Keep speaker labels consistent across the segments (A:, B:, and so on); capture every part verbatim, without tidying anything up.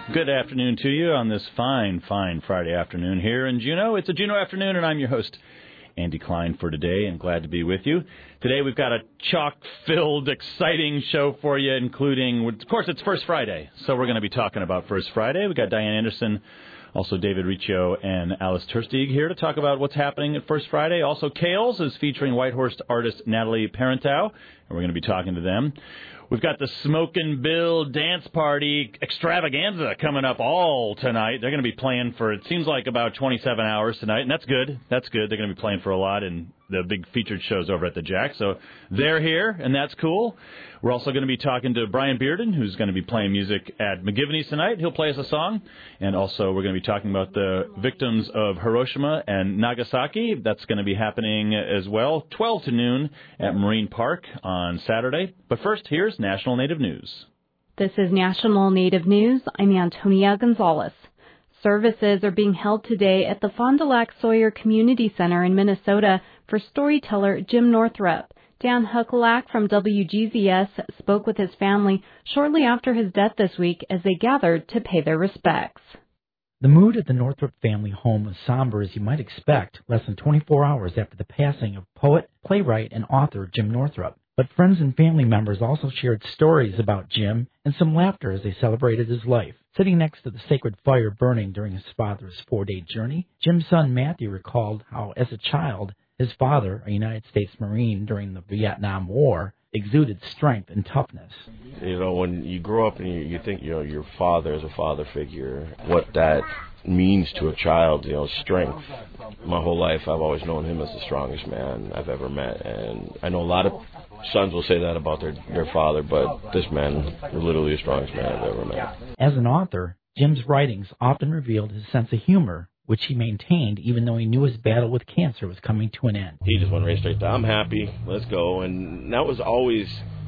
A: Good afternoon to you on this fine, fine Friday afternoon here in Juneau. It's a Juneau afternoon, and I'm your host, Andy Klein, for today, and glad to be with you. Today we've got a chock-filled, exciting show for you, including, of course, it's First Friday, so we're going to be talking about First Friday. We've got Diane Anderson, also David Riccio, and Alice Tersteeg here to talk about what's happening at First Friday. Also, Kales is featuring Whitehorse artist Natalie Parenteau, and we're going to be talking to them. We've got the Smokin' Bill Dance Party extravaganza coming up all tonight. They're going to be playing for, it seems like, about twenty-seven hours tonight, and that's good. That's good. They're going to be playing for a lot in the big featured shows over at the Jack. So they're here, and that's cool. We're also going to be talking to Brian Bearden, who's going to be playing music at McGivney's tonight. He'll play us a song. And also we're going to be talking about the victims of Hiroshima and Nagasaki. That's going to be happening as well, twelve to noon at Marine Park on Saturday. But first, here's National Native News.
B: This is National Native News. I'm Antonia Gonzalez. Services are being held today at the Fond du Lac Sawyer Community Center in Minnesota for storyteller Jim Northrup. Dan Huckelak from W G Z S spoke with his family shortly after his death this week as they gathered to pay their respects.
C: The mood at the Northrup family home was somber as you might expect less than twenty-four hours after the passing of poet, playwright, and author Jim Northrup. But friends and family members also shared stories about Jim and some laughter as they celebrated his life. Sitting next to the sacred fire burning during his father's four-day journey, Jim's son Matthew recalled how, as a child, his father, a United States Marine during the Vietnam War, exuded strength and toughness.
D: You know, when you grow up and you, you think, you know, your father is a father figure, what that means to a child, you know, strength. My whole life, I've always known him as the strongest man I've ever met, and I know a lot of sons will say that about their, their father, but this man is literally the strongest man I've ever met.
C: As an author, Jim's writings often revealed his sense of humor, which he maintained even though he knew his battle with cancer was coming to an end.
D: He just went right straight to, I'm happy, let's go, and that was always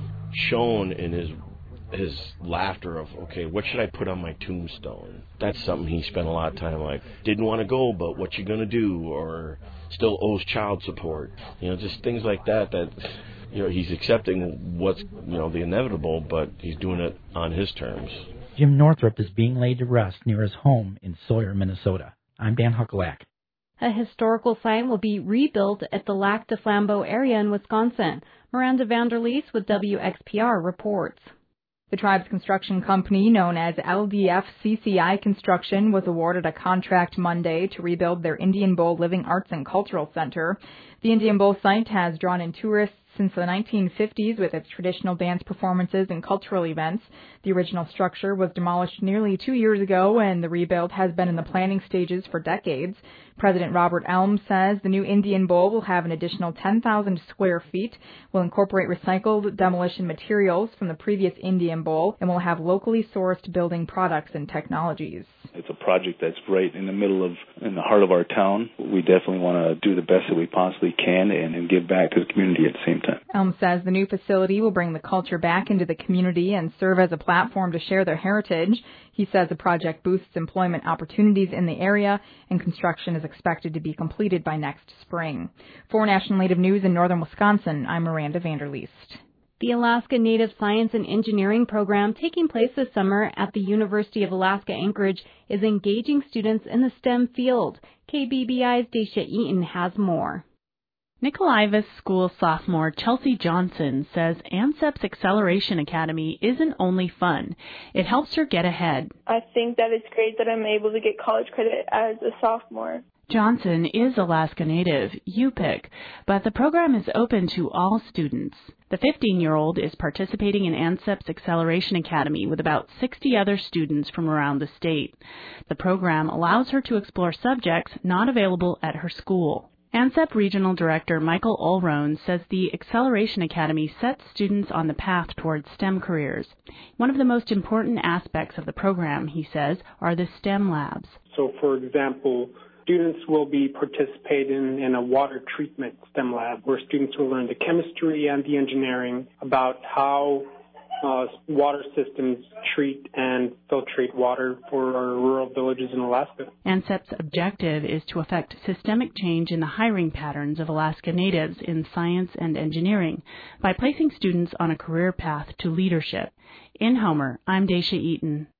D: shown in his his laughter of, okay, what should I put on my tombstone? That's something he spent a lot of time like, didn't want to go, but what you gonna do? Or still owes child support. You know, just things like that that, you know, he's accepting what's, you know, the inevitable, but he's doing it on his terms.
C: Jim Northrup is being laid to rest near his home in Sawyer, Minnesota. I'm Dan Huckelak.
B: A historical site will be rebuilt at the Lac du Flambeau area in Wisconsin. Miranda Vanderleest with W X P R reports.
E: The tribe's construction company, known as L D F C C I Construction, was awarded a contract Monday to rebuild their Indian Bowl Living Arts and Cultural Center. The Indian Bowl site has drawn in tourists since the nineteen fifties with its traditional dance performances and cultural events. The original structure was demolished nearly two years ago, and the rebuild has been in the planning stages for decades. President Robert Elm says the new Indian Bowl will have an additional ten thousand square feet, will incorporate recycled demolition materials from the previous Indian Bowl, and will have locally sourced building products and technologies.
F: It's a project that's right in the middle of, in the heart of our town. We definitely want to do the best that we possibly can and, and give back to the community at the same time.
E: Elm says the new facility will bring the culture back into the community and serve as a platform to share their heritage. He says the project boosts employment opportunities in the area, and construction is expected to be completed by next spring. For National Native News in northern Wisconsin, I'm Miranda Vanderleest.
B: The Alaska Native Science and Engineering program taking place this summer at the University of Alaska Anchorage is engaging students in the STEM field. K B B I's Dacia Eaton has more.
G: Nicolaivis School sophomore Chelsea Johnson says ANSEP's Acceleration Academy isn't only fun. It helps her get ahead.
H: I think that it's great that I'm able to get college credit as a sophomore.
G: Johnson is Alaska Native, Yupik, but the program is open to all students. The fifteen-year-old is participating in ANSEP's Acceleration Academy with about sixty other students from around the state. The program allows her to explore subjects not available at her school. ANSEP Regional Director Michael Ulrone says the Acceleration Academy sets students on the path towards STEM careers. One of the most important aspects of the program, he says, are the STEM labs.
I: So, for example, students will be participating in a water treatment STEM lab where students will learn the chemistry and the engineering about how uh, water systems treat and filtrate water for our rural villages in Alaska.
G: ANSEP's objective is to affect systemic change in the hiring patterns of Alaska Natives in science and engineering by placing students on a career path to leadership. In Homer, I'm Dacia Eaton.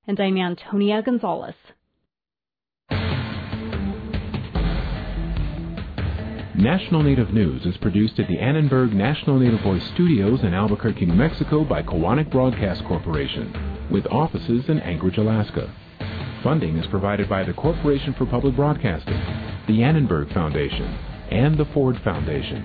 B: And I'm Antonia Gonzalez.
J: National Native News is produced at the Annenberg National Native Voice Studios in Albuquerque, New Mexico by Koahnic Broadcast Corporation, with offices in Anchorage, Alaska. Funding is provided by the Corporation for Public Broadcasting, the Annenberg Foundation, and the Ford Foundation.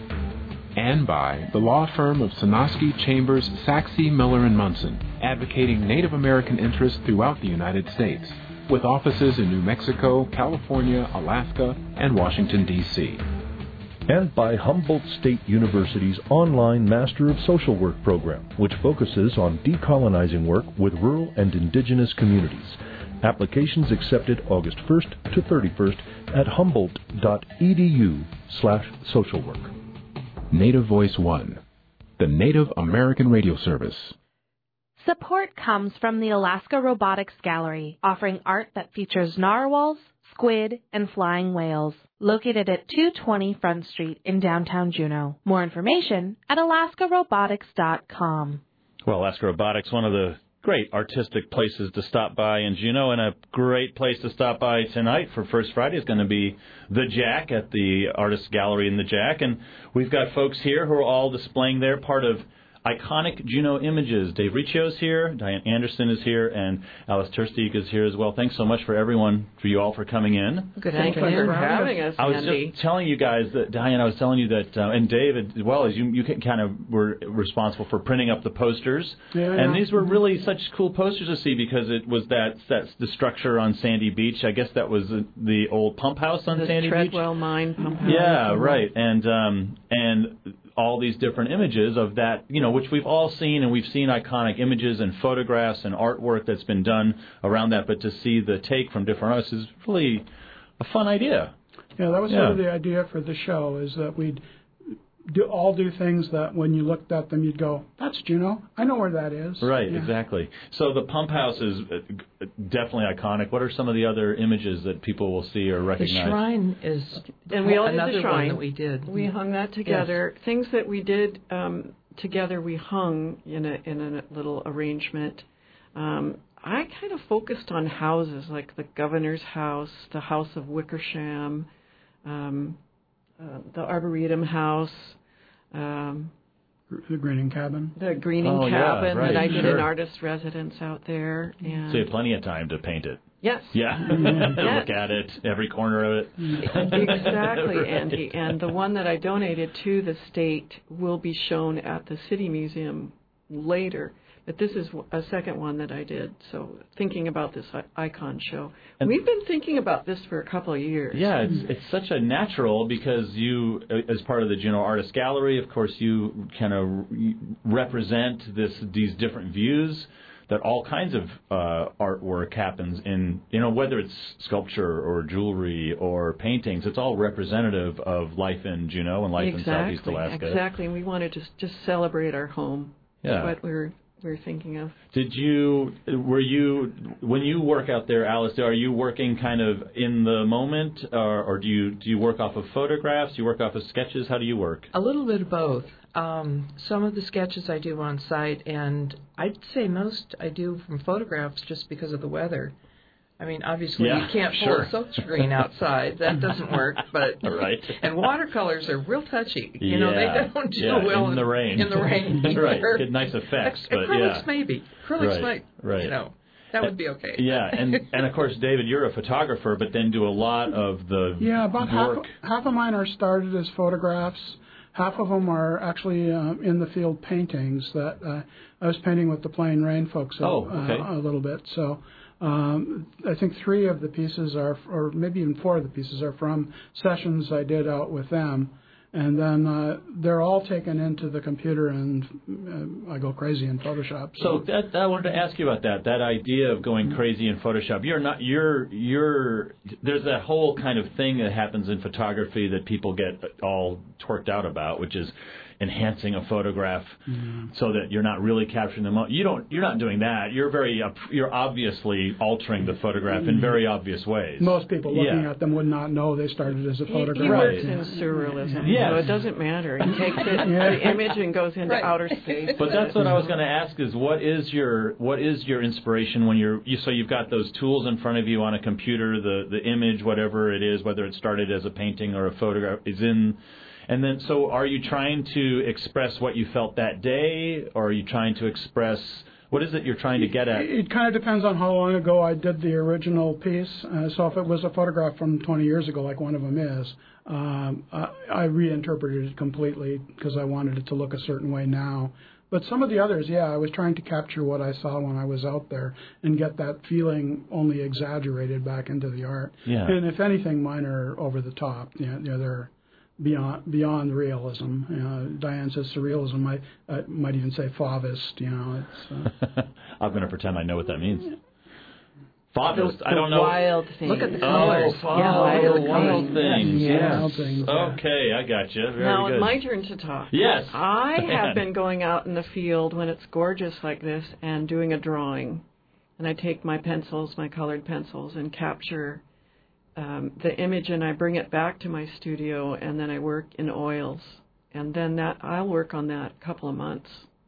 J: And by the law firm of Sonosky, Chambers, Saxe, Miller and Munson, advocating Native American interests throughout the United States, with offices in New Mexico, California, Alaska, and Washington, D C
K: And by Humboldt State University's online Master of Social Work program, which focuses on decolonizing work with rural and indigenous communities. Applications accepted August first to thirty-first at humboldt.edu slash social work.
J: Native Voice One, the Native American Radio Service.
L: Support comes from the Alaska Robotics Gallery, offering art that features narwhals, squid, and flying whales. Located at two twenty Front Street in downtown Juneau. More information at alaska robotics dot com.
A: Well, Alaska Robotics, one of the great artistic places to stop by in Juneau, and a great place to stop by tonight for First Friday is going to be The Jack at the Artists Gallery in The Jack. And we've got folks here who are all displaying their part of iconic Juneau images. Dave Riccio's here, Diane Anderson is here, and Alice Tersteeg is here as well. Thanks so much for everyone, for you all for coming in.
M: Good afternoon for having us,
A: I was
M: Andy.
A: just telling you guys that, Diane, I was telling you that, uh, and David as well, as you, you kind of were responsible for printing up the posters.
M: Yeah,
A: and
M: yeah.
A: these were really such cool posters to see because it was that, that's the structure on Sandy Beach. I guess that was the, the old pump house on
M: the
A: Sandy
M: Treadwell
A: Beach.
M: Treadwell Mine pump house.
A: Yeah, right. And, um, and all these different images of that, you know, which we've all seen, and we've seen iconic images and photographs and artwork that's been done around that, but to see the take from different artists is really a fun idea.
N: Yeah, that was
A: yeah.
N: sort of the idea for the show, is that we'd do all do things that when you looked at them, you'd go, that's Juneau. I know where that is.
A: Right,
N: yeah.
A: exactly. So the pump house is definitely iconic. What are some of the other images that people will see or recognize?
O: The shrine is
M: and we all did
O: another
M: the shrine.
O: one that we did.
M: We hung that together. Yes. Things that we did um, together, we hung in a in a little arrangement. Um, I kind of focused on houses, like the governor's house, the House of Wickersham, um, uh, the Arboretum House. Um,
N: the Greening Cabin.
M: The Greening
A: oh,
M: Cabin
A: yeah, right,
M: that I did
A: sure.
M: an artist's residence out there. And
A: so you had plenty of time to paint it.
M: Yes.
A: Yeah.
M: yes.
A: Look at it, every corner of it.
M: Exactly,
A: right.
M: Andy. And the one that I donated to the state will be shown at the City Museum later. But this is a second one that I did. So thinking about this icon show. And we've been thinking about this for a couple of years.
A: Yeah, it's it's such a natural because you, as part of the Juneau Artist Gallery, of course, you kind of represent this these different views that all kinds of uh, artwork happens in, you know, whether it's sculpture or jewelry or paintings, it's all representative of life in Juneau and life
M: exactly,
A: in Southeast Alaska.
M: Exactly, and we wanted to just celebrate our home.
A: Yeah.
M: What we're we're thinking of.
A: Did you, were you, when you work out there, Alice, are you working kind of in the moment, or, or do you do you work off of photographs? Do you work off of sketches? How do you work?
O: A little bit of both. Um, some of the sketches I do on site, and I'd say most I do from photographs just because of the weather. I mean, obviously
A: yeah,
O: you can't pull
A: sure.
O: a silk screen outside. That doesn't work. But
A: right.
O: And watercolors are real touchy. You
A: yeah.
O: know, they don't do
A: yeah,
O: well
A: in the rain.
O: In the rain.
A: right. Get nice effects.
O: Ac-
A: but
O: acrylics
A: yeah.
O: maybe. Acrylics
A: right.
O: might.
A: Right.
O: You know, that would be okay.
A: Yeah, and and of course, David, you're a photographer, but then do a lot of the
N: yeah. About
A: work.
N: half half of mine are started as photographs. Half of them are actually uh, in the field paintings that uh, I was painting with the Plain Rain folks a,
A: oh, okay.
N: uh, a little bit. So um, I think three of the pieces are, or maybe even four of the pieces are from sessions I did out with them. And then uh, they're all taken into the computer, and uh, I go crazy in Photoshop.
A: So, so that, I wanted to ask you about that. That idea of going crazy in Photoshop. You're not. You're. You're. There's that whole kind of thing that happens in photography that people get all twerked out about, which is enhancing a photograph
N: Yeah.
A: so that you're not really capturing the moment. You don't. You're not doing that. You're very. Uh, you're obviously altering the photograph in very obvious ways.
N: Most people looking
A: yeah.
N: at them would not know they started as a
M: He,
N: photograph.
M: he works
A: Right.
M: in surrealism,
A: Yes.
M: so it doesn't matter. He takes it,
N: Yeah.
M: the image and goes into
O: Right.
M: outer space.
A: But that's what I was going to ask: is what is your what is your inspiration when you're you, so you've got those tools in front of you on a computer, the the image, whatever it is, whether it started as a painting or a photograph, is in. And then, so are you trying to express what you felt that day, or are you trying to express, what is it you're trying to get at?
N: It, it kind of depends on how long ago I did the original piece. Uh, so if it was a photograph from twenty years ago, like one of them is, um, I, I reinterpreted it completely because I wanted it to look a certain way now. But some of the others, yeah, I was trying to capture what I saw when I was out there and get that feeling only exaggerated back into the art.
A: Yeah.
N: And if anything, mine are over the top. You know, you know, they're beyond beyond realism. You know, Diane says surrealism. I, I might even say Fauvist. You know, it's. Uh,
A: I'm going to pretend I know what that means. Fauvist,
M: The
A: I don't know.
M: Wild things.
O: Look at the
A: Oh,
O: colors.
A: wild,
M: Yeah, wild
A: wild
M: things.
A: things.
N: Yes.
A: Yes.
N: Wild things, yeah.
A: Okay, I got you. Very
M: Now
A: good.
M: it's my turn to talk.
A: Yes.
M: I
A: Man.
M: have been going out in the field when it's gorgeous like this and doing a drawing. And I take my pencils, my colored pencils, and capture um, the image, and I bring it back to my studio, and then I work in oils. And then that I'll work on that a couple of months.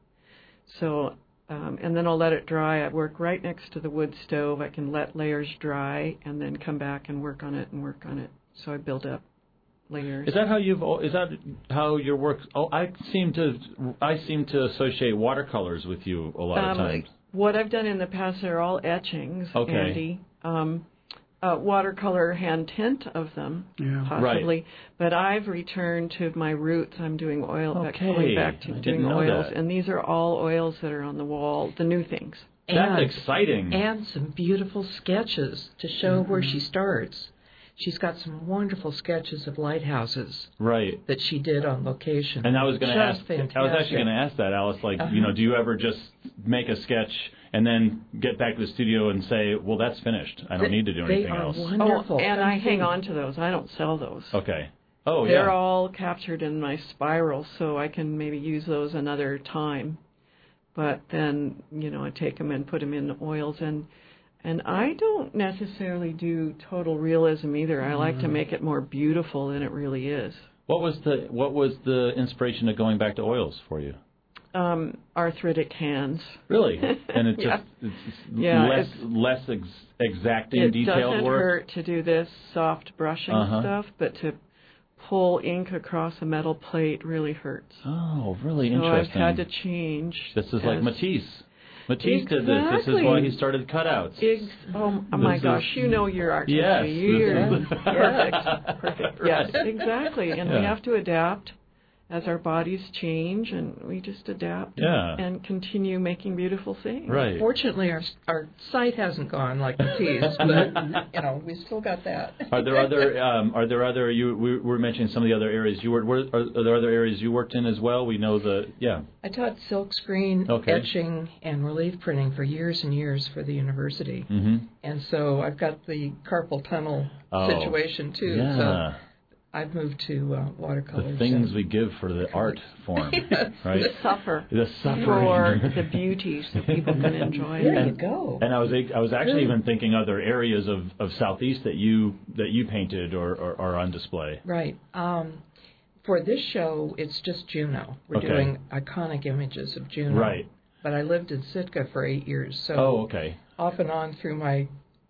M: So, um, and then I'll let it dry. I work right next to the wood stove. I can let layers dry and then come back and work on it and work on it. So I build up layers.
A: Is that how you've? Is that how your work? Oh, I seem to. I seem to associate watercolors with you a lot of
M: Um,
A: times.
M: What I've done in the past are all etchings,
A: Okay.
M: Andy. Um, uh, watercolor hand tint of them,
N: Yeah.
M: possibly.
A: Right.
M: But I've returned to my roots. I'm doing oil, back,
A: Okay.
M: going back to
A: I didn't
M: doing
A: know
M: oils,
A: that.
M: and these are all oils that are on the wall, the new things.
A: That's
O: and,
A: exciting.
O: And some beautiful sketches to show
N: Mm-hmm.
O: where she starts. She's got some wonderful sketches of lighthouses
A: Right.
O: that she did on location.
A: And I was going to ask.
O: Just fantastic.
A: I was actually going to ask that, Alice. Like,
O: Uh-huh.
A: you know, do you ever just make a sketch and then get back to the studio and say, "Well, that's finished. I don't need to do
O: They
A: anything
O: are
A: else."
O: wonderful.
M: Oh, and I hang on to those. I don't sell those.
A: Okay. Oh,
M: They're
A: yeah.
M: all captured in my spiral, so I can maybe use those another time. But then, you know, I take them and put them in oils, and and I don't necessarily do total realism either. I like to make it more beautiful than it really is.
A: What was the What was the inspiration of going back to oils for you?
M: Um, arthritic hands.
A: Really? And it's
M: Yeah.
A: just it's
M: Yeah,
A: less
M: it's-
A: less ex- exacting,
M: It
A: detailed
M: doesn't
A: work.
M: hurt to do this soft brushing
A: Uh-huh.
M: stuff, but to pull ink across a metal plate really hurts.
A: Oh, really
M: so
A: interesting.
M: I've had to change.
A: This is like
M: as-
A: Matisse. Matisse did this. This is
M: Exactly.
A: why he started cutouts.
M: Ex- oh, oh my
A: This
M: gosh,
A: is-
M: you know your artistry.
A: Yes,
M: You're
A: this is-
M: perfect. Perfect. Yes,
A: Right.
M: exactly. And we
A: Yeah.
M: have to adapt as our bodies change, and we just adapt
A: Yeah.
M: and continue making beautiful things.
A: Right.
O: Fortunately, our our site hasn't gone like Matisse, but you know we still got that.
A: Are there other? Um, are there other? You we were mentioning some of the other areas you were. were are, are there other areas you worked in as well? We know the yeah.
O: I taught silkscreen,
A: Okay.
O: etching, and relief printing for years and years for the university,
A: Mm-hmm.
O: and so I've got the carpal tunnel
A: Oh,
O: situation too.
A: Yeah.
O: So I've moved to uh, watercolors.
A: The things
O: and-
A: we give for the art form,
O: Yes.
A: right?
M: Suffer
A: The suffering.
M: for the beauty so people can enjoy it.
O: There you go.
A: And I was I was actually
O: Good.
A: even thinking other areas of, of Southeast that you that you painted or, or are on display.
O: Right. Um, for this show, it's just Juneau. We're
A: Okay.
O: doing iconic images of Juneau.
A: Right.
O: But I lived in Sitka for eight years, so
A: Oh, okay.
O: off and on through my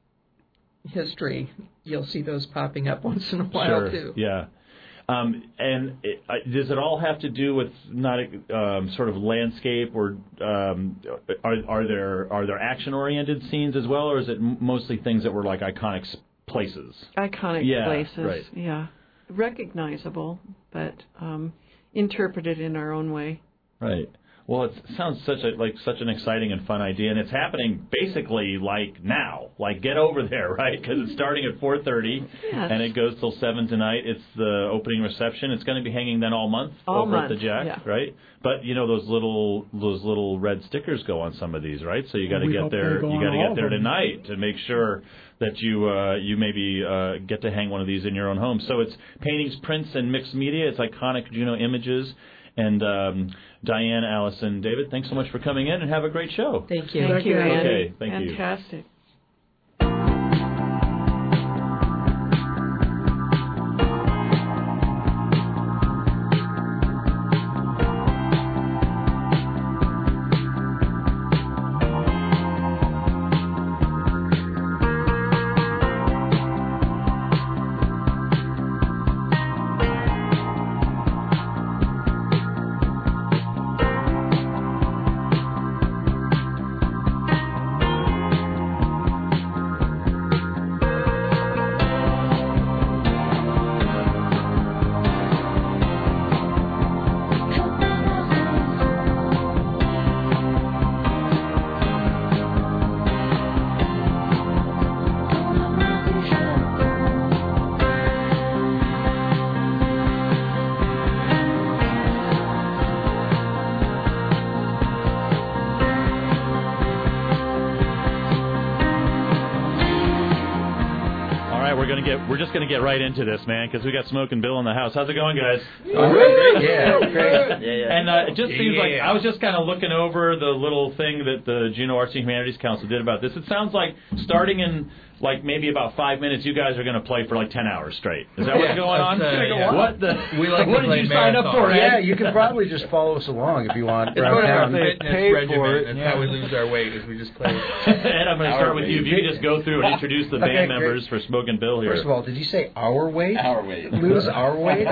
O: history, you'll see those popping up once in a while
A: Sure.
O: too.
A: Yeah. Um, and it, uh, does it all have to do with not um, sort of landscape, or um, are, are there are there action oriented scenes as well, or is it m- mostly things that were like iconic s- places?
M: Iconic
A: Yeah,
M: places,
A: right.
M: yeah. Recognizable, but um, interpreted in our own way.
A: Right. Well, it sounds such a like such an exciting and fun idea, and it's happening basically like now. Like, get over there, right? Because it's starting at four thirty,
M: Yes.
A: and it goes till seven tonight. It's the opening reception. It's going to be hanging then all month
M: All
A: over
M: month,
A: at the Jack,
M: yeah.
A: right? But you know those little those little red stickers go on some of these, right? So you got to
N: We
A: get
N: hope
A: there.
N: they go
A: You
N: on
A: got to
N: all
A: get
N: of
A: there
N: them.
A: tonight to make sure that you uh, you maybe uh, get to hang one of these in your own home. So it's paintings, prints, and mixed media. It's iconic Juneau images. And um, Diane, Allison, David, thanks so much for coming in, and have a great show.
O: Thank you.
M: Thank you, Andy.
A: Okay, thank you.
M: Fantastic.
A: We're just going to get right into this, man, because we got Smokin' Bill in the house. How's it going, guys?
P: Oh, great. Yeah, great.
A: Yeah, yeah. And uh, it just seems yeah. like I was just kind of looking over the little thing that the Juneau Arts and Humanities Council did about this. It sounds like starting in like maybe about five minutes, you guys are going to play for like ten hours straight. Is that what's going on?
P: Uh, yeah.
A: What the?
P: We like
A: what did you sign up for? Ed?
P: Yeah, you can probably just follow us along if you want.
Q: It's part of our fitness
P: pay
Q: regimen.
P: for it.
Q: That's
P: yeah.
Q: how we lose our weight, is we just play.
A: Ed, I'm going to start with you. If you could just go through and introduce the band
P: okay,
A: members for Smokin' Bill here.
P: First of all, did you say our weight?
Q: Our weight.
P: Lose our weight?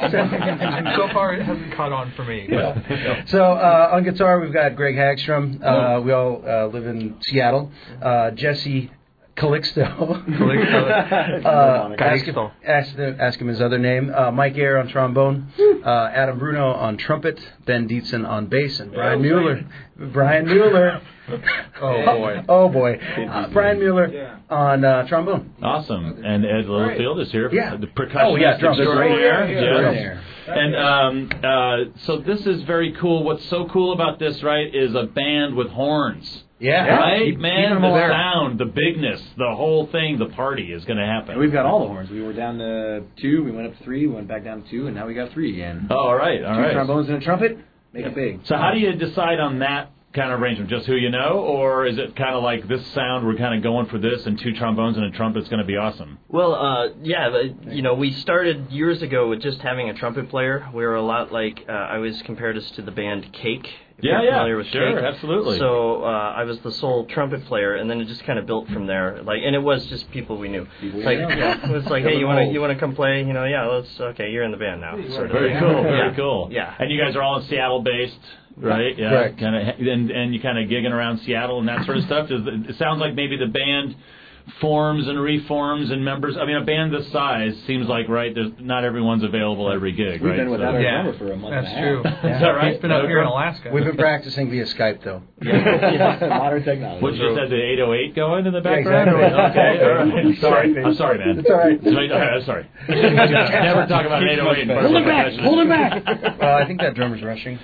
Q: So far, it hasn't caught on for me.
P: Yeah. So uh, on guitar, we've got Greg Hagstrom. Uh, we all uh, live in Seattle. Uh, Jesse Calixto.
Q: Calixto.
P: uh, ask, him, ask, ask him his other name. Uh, Mike Ayer on trombone. Uh, Adam Bruno on trumpet. Ben Dietzen on bass. And Brian Mueller. Brian Mueller.
Q: Oh, boy.
P: Oh, boy. Uh, Brian Mueller yeah. on uh, trombone.
A: Awesome. And Ed Littlefield is here.
P: Yeah.
A: The percussionist
P: oh, yeah,
A: extraordinaire.
P: Yeah,
A: yeah. yeah. And um, uh, so this is very cool. What's so cool about this, right, is a band with horns.
P: Yeah.
A: Right?
P: Keep,
A: Man,
P: keep
A: the
P: there.
A: sound, the bigness, the whole thing, the party is going to happen.
R: And we've got all the horns. We were down to two, we went up to three, we went back down to two, and now we got three again.
A: Oh, all right, all
R: two
A: right.
R: Two trombones and a trumpet, make
A: yeah.
R: it big.
A: So how do you decide on that kind of arrangement? Just who you know, or is it kind of like this sound, we're kind of going for this, and two trombones and a trumpet's going to be awesome?
S: Well, uh, yeah, you know, we started years ago with just having a trumpet player. We were a lot like, uh, I always compared us to the band Cake. If
A: yeah,
S: you're
A: yeah,
S: familiar with
A: sure,
S: Cake.
A: absolutely.
S: So uh, I was the sole trumpet player, and then it just kind of built from there. Like, and it was just people we knew.
R: People
S: like,
R: know.
S: yeah, it was like, hey, you want to you want to come play? You know, yeah, let's. Okay, you're in the band now. Sort of.
A: Very cool, very
S: yeah.
A: cool.
S: Yeah.
A: And you guys are all Seattle based. Right, yeah,
P: Correct.
A: kind of, and and you kind of gigging around Seattle and that sort of stuff. Does it, it sounds like maybe the band forms and reforms and members. I mean, a band this size seems like right. There's not everyone's available every gig.
R: We've
A: right?
R: been without
A: so,
R: our
Q: yeah,
R: drummer for a month.
Q: That's
R: and a
Q: true.
R: half.
A: Yeah. Is that right?
Q: He's been up here in Alaska.
P: We've been practicing via Skype though.
R: yeah, modern technology.
A: What you said, the eight oh eight going in the background?
P: Yeah, exactly.
A: Okay, all right. Sorry, I'm sorry, man.
P: It's all right.
A: I'm sorry. Never talk about an eight oh eight.
P: Hold it back. Hold it back. Uh, I think that drummer's rushing.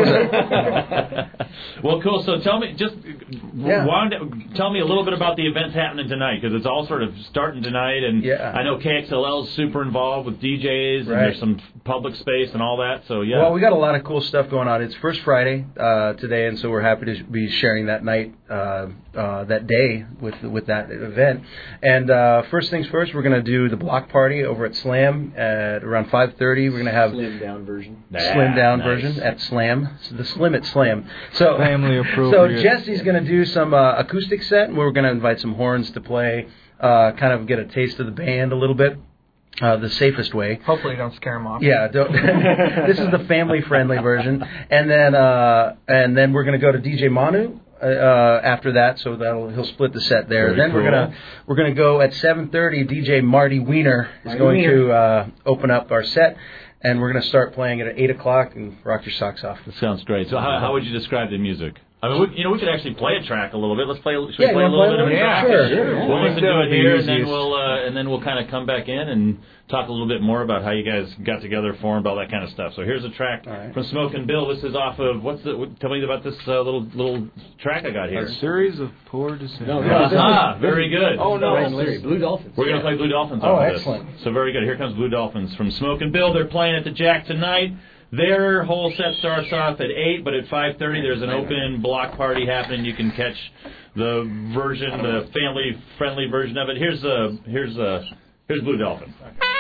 A: Well, cool. So tell me, just
P: yeah.
A: wound, tell me a little bit about the events happening tonight, because it's all sort of starting tonight, and
P: yeah.
A: I know K X L L is super involved with D Js, and
P: right.
A: there's some public space and all that. So yeah.
P: Well, we got a lot of cool stuff going on. It's First Friday uh, today, and so we're happy to be sharing that night, uh, uh, that day with with that event. And uh, first things first, we're going to do the block party over at Slam at around five thirty. We're going to have
R: slim down version.
P: Slim down
A: nice.
P: version at Slam. So the Slim at Slam. So
Q: family appropriate.
P: So Jesse's going to do some uh, acoustic set, and we're going to invite some horns to play. Uh, kind of get a taste of the band a little bit, uh, the safest way.
Q: Hopefully you don't scare them off.
P: Yeah, don't, this is the family-friendly version, and then uh, and then we're going to go to D J Manu uh, after that, so that'll he'll split the set there.
A: Very
P: then
A: cool.
P: we're gonna we're gonna go at seven thirty. D J Marty Wiener is
R: Marty
P: going
R: Wiener.
P: to uh, open up our set. And we're going to start playing at eight o'clock and rock your socks off.
A: That sounds great. So how, how would you describe the music? I mean, we, you know, we could actually play a track a little bit. Let's play. Should
P: Yeah,
A: we play
P: you
A: a
P: wanna
A: little
P: play
A: bit of a
P: a
A: track?
P: little bit? Sure,
A: We'll
P: yeah.
A: listen to it here, and then
P: Easiest.
A: we'll uh, and then we'll kind of come back in and talk a little bit more about how you guys got together, formed, all that kind of stuff. So here's a track
P: right.
A: from Smokin' Bill. This is off of what's the? What, tell me about this uh, little little track I got here.
Q: A series of poor decisions.
R: No, no,
A: Ah, very good.
R: Oh no, Brian Larry, Blue Dolphins.
A: We're gonna play Blue Dolphins.
P: Oh,
A: off of
P: excellent.
A: This. So very good. Here comes Blue Dolphins from Smokin' Bill. They're playing at the Jack tonight. their whole set starts off at eight, but at five thirty there's an open block party happening. You can catch the version, the family-friendly version of it. Here's uh, here's uh, here's Blue Dolphin.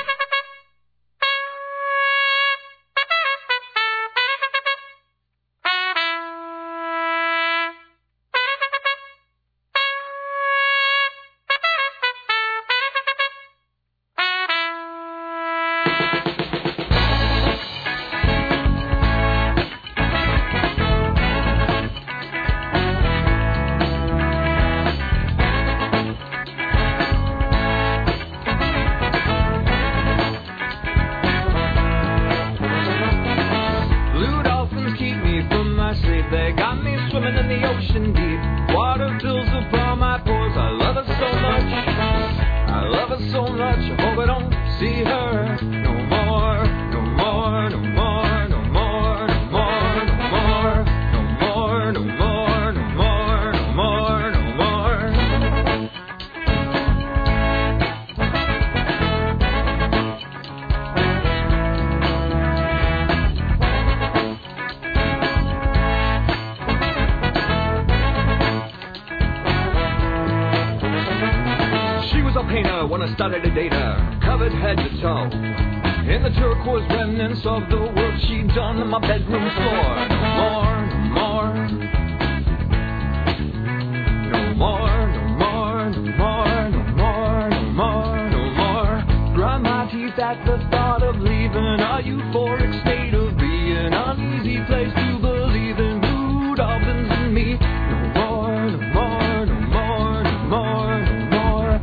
T: Started to date her, covered head to toe in the turquoise remnants of the work she'd done on my bedroom floor. No more, no more, no more, no more, no more, no more, no more, no more. Grind my teeth at the thought of leaving a euphoric state of being, an easy place to believe in blue dolphins and me. No more, no more, no more, no more, no more.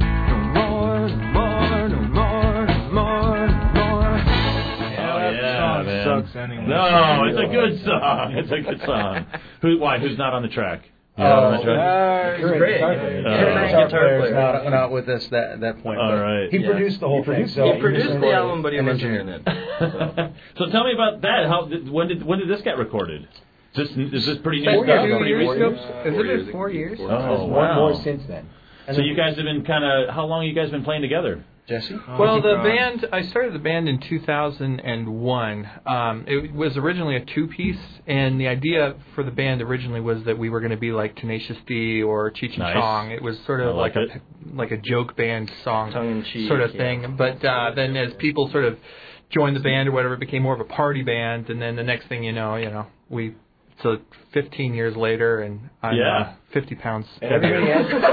A: Anyway. No, it's a good song. It's a good song. Who? Why? Who's not on the track?
P: Oh, uh, uh, he's great.
A: Uh,
P: guitar player not, not with us that that point.
A: All right.
P: He
A: yeah.
P: produced the whole
S: he
P: thing.
S: Produced,
P: so
S: he produced the album, but he wasn't in it.
A: So. so tell me about that. How? When did when did this get recorded? Is this, is this pretty new
Q: four
A: stuff?
Q: Years,
A: pretty
Q: years ago.
A: Has
Q: it been four years?
A: Oh,
Q: wow.
A: One
Q: more since then.
A: So you guys have been kind of. How long have you guys been playing together?
P: Jesse?
Q: Oh, well, the band, I started the band in two thousand one. Um, it was originally a two-piece, and the idea for the band originally was that we were going to be like Tenacious D or Cheech and
A: nice.
Q: Chong. It was sort of
A: I like,
Q: like
A: it.
Q: a like a joke band song
S: Tongue-in-cheek,
Q: sort of thing.
S: Yeah.
Q: But uh, then as people sort of joined the band or whatever, it became more of a party band, and then the next thing you know, you know, we... So fifteen years later, and I'm
A: yeah.
Q: uh, fifty pounds
R: and everybody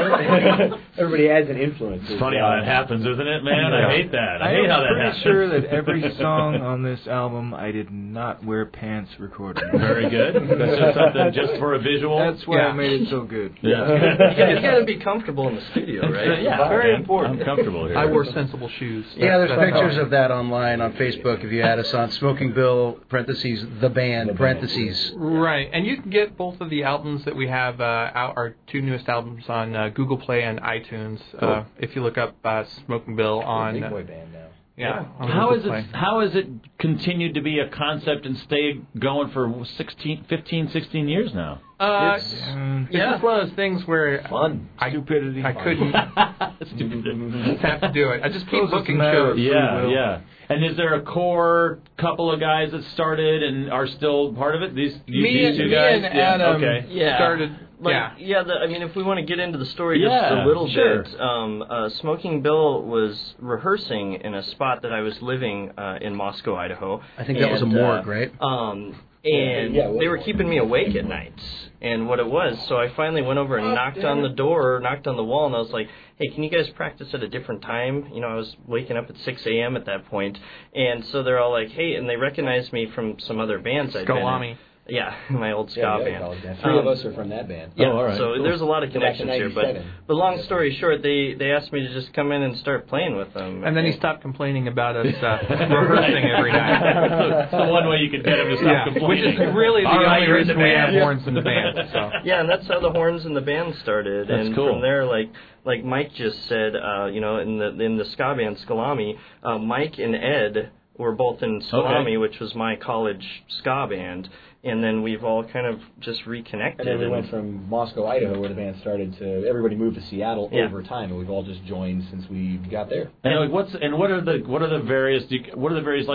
R: adds, everybody adds an influence.
A: It's funny how that happens, isn't it, man? Yeah. I hate that. I, I hate how that happens.
U: I'm pretty sure that every song on this album, I did not wear pants recording.
A: Very good. That's just something just for a visual.
U: That's why
Q: yeah.
U: I made it so good.
A: Yeah.
S: you got to be comfortable in the studio, right?
A: Yeah,
S: very
A: I'm,
S: important.
A: I'm comfortable here.
Q: I wore sensible shoes.
P: Yeah, there's pictures of that online on Facebook if you add us on Smoking Bill, parentheses, the band, the parentheses.
Q: Right, and you can get both of the albums that we have uh, out, our two newest albums on uh, Google Play and iTunes. Cool. Uh, if you look up uh, Smoking Bill on...
R: Big boy band now.
Q: Yeah.
A: yeah. How is it? How has it continued to be a concept and stay going for sixteen, fifteen, sixteen years now?
Q: Uh,
U: it's, um,
Q: it's yeah. just one of those things where
R: fun,
Q: I,
U: stupidity.
Q: I couldn't
A: Stupidity.
Q: have to do it. I just keep booking shows.
A: Yeah, yeah. And is there a core couple of guys that started and are still part of it? These, you,
Q: me
A: these
Q: and,
A: two
Q: me
A: guys.
Q: And Adam
A: yeah. Okay.
S: Yeah.
Q: started.
S: Like,
Q: yeah,
S: yeah. The, I mean, if we want to get into the story
A: yeah,
S: just a little
A: sure.
S: bit, um, uh, Smoking Bill was rehearsing in a spot that I was living uh, in Moscow, Idaho.
P: I think that
S: and,
P: was a morgue,
S: uh,
P: right?
S: Um, and
R: yeah, yeah,
S: they were keeping me awake at nights. And what it was, so I finally went over and
R: oh,
S: knocked on the door, knocked on the wall, and I was like, hey, can you guys practice at a different time? You know, I was waking up at six a.m. at that point. And so they're all like, hey, and they recognized me from some other bands I'd been in. Yeah, my old ska
R: yeah,
S: band.
R: band. Three um, of us are from that band.
S: Yeah,
A: oh, all right.
S: so
A: cool.
S: there's a lot of connections here. But but long story short, they, they asked me to just come in and start playing with them.
Q: And then he stopped complaining about us uh, rehearsing every night.
A: so, so one way you could get him to stop
Q: yeah,
A: complaining.
Q: Which is really the
A: all
Q: only
A: right,
Q: reason we have horns in the band. So.
S: Yeah, and that's how the horns in the band started.
A: That's
S: and
A: cool.
S: from there, like like Mike just said, uh, you know, in the in the ska band Skalami, uh, Mike and Ed were both in Skalami, okay. which was my college ska band. And then we've all kind of just reconnected.
R: And then we
S: and
R: went from Moscow, Idaho, where the band started, to everybody moved to Seattle
S: yeah.
R: over time, and we've all just joined since we got there.
A: And like, what's and what are the what are the various what are the various like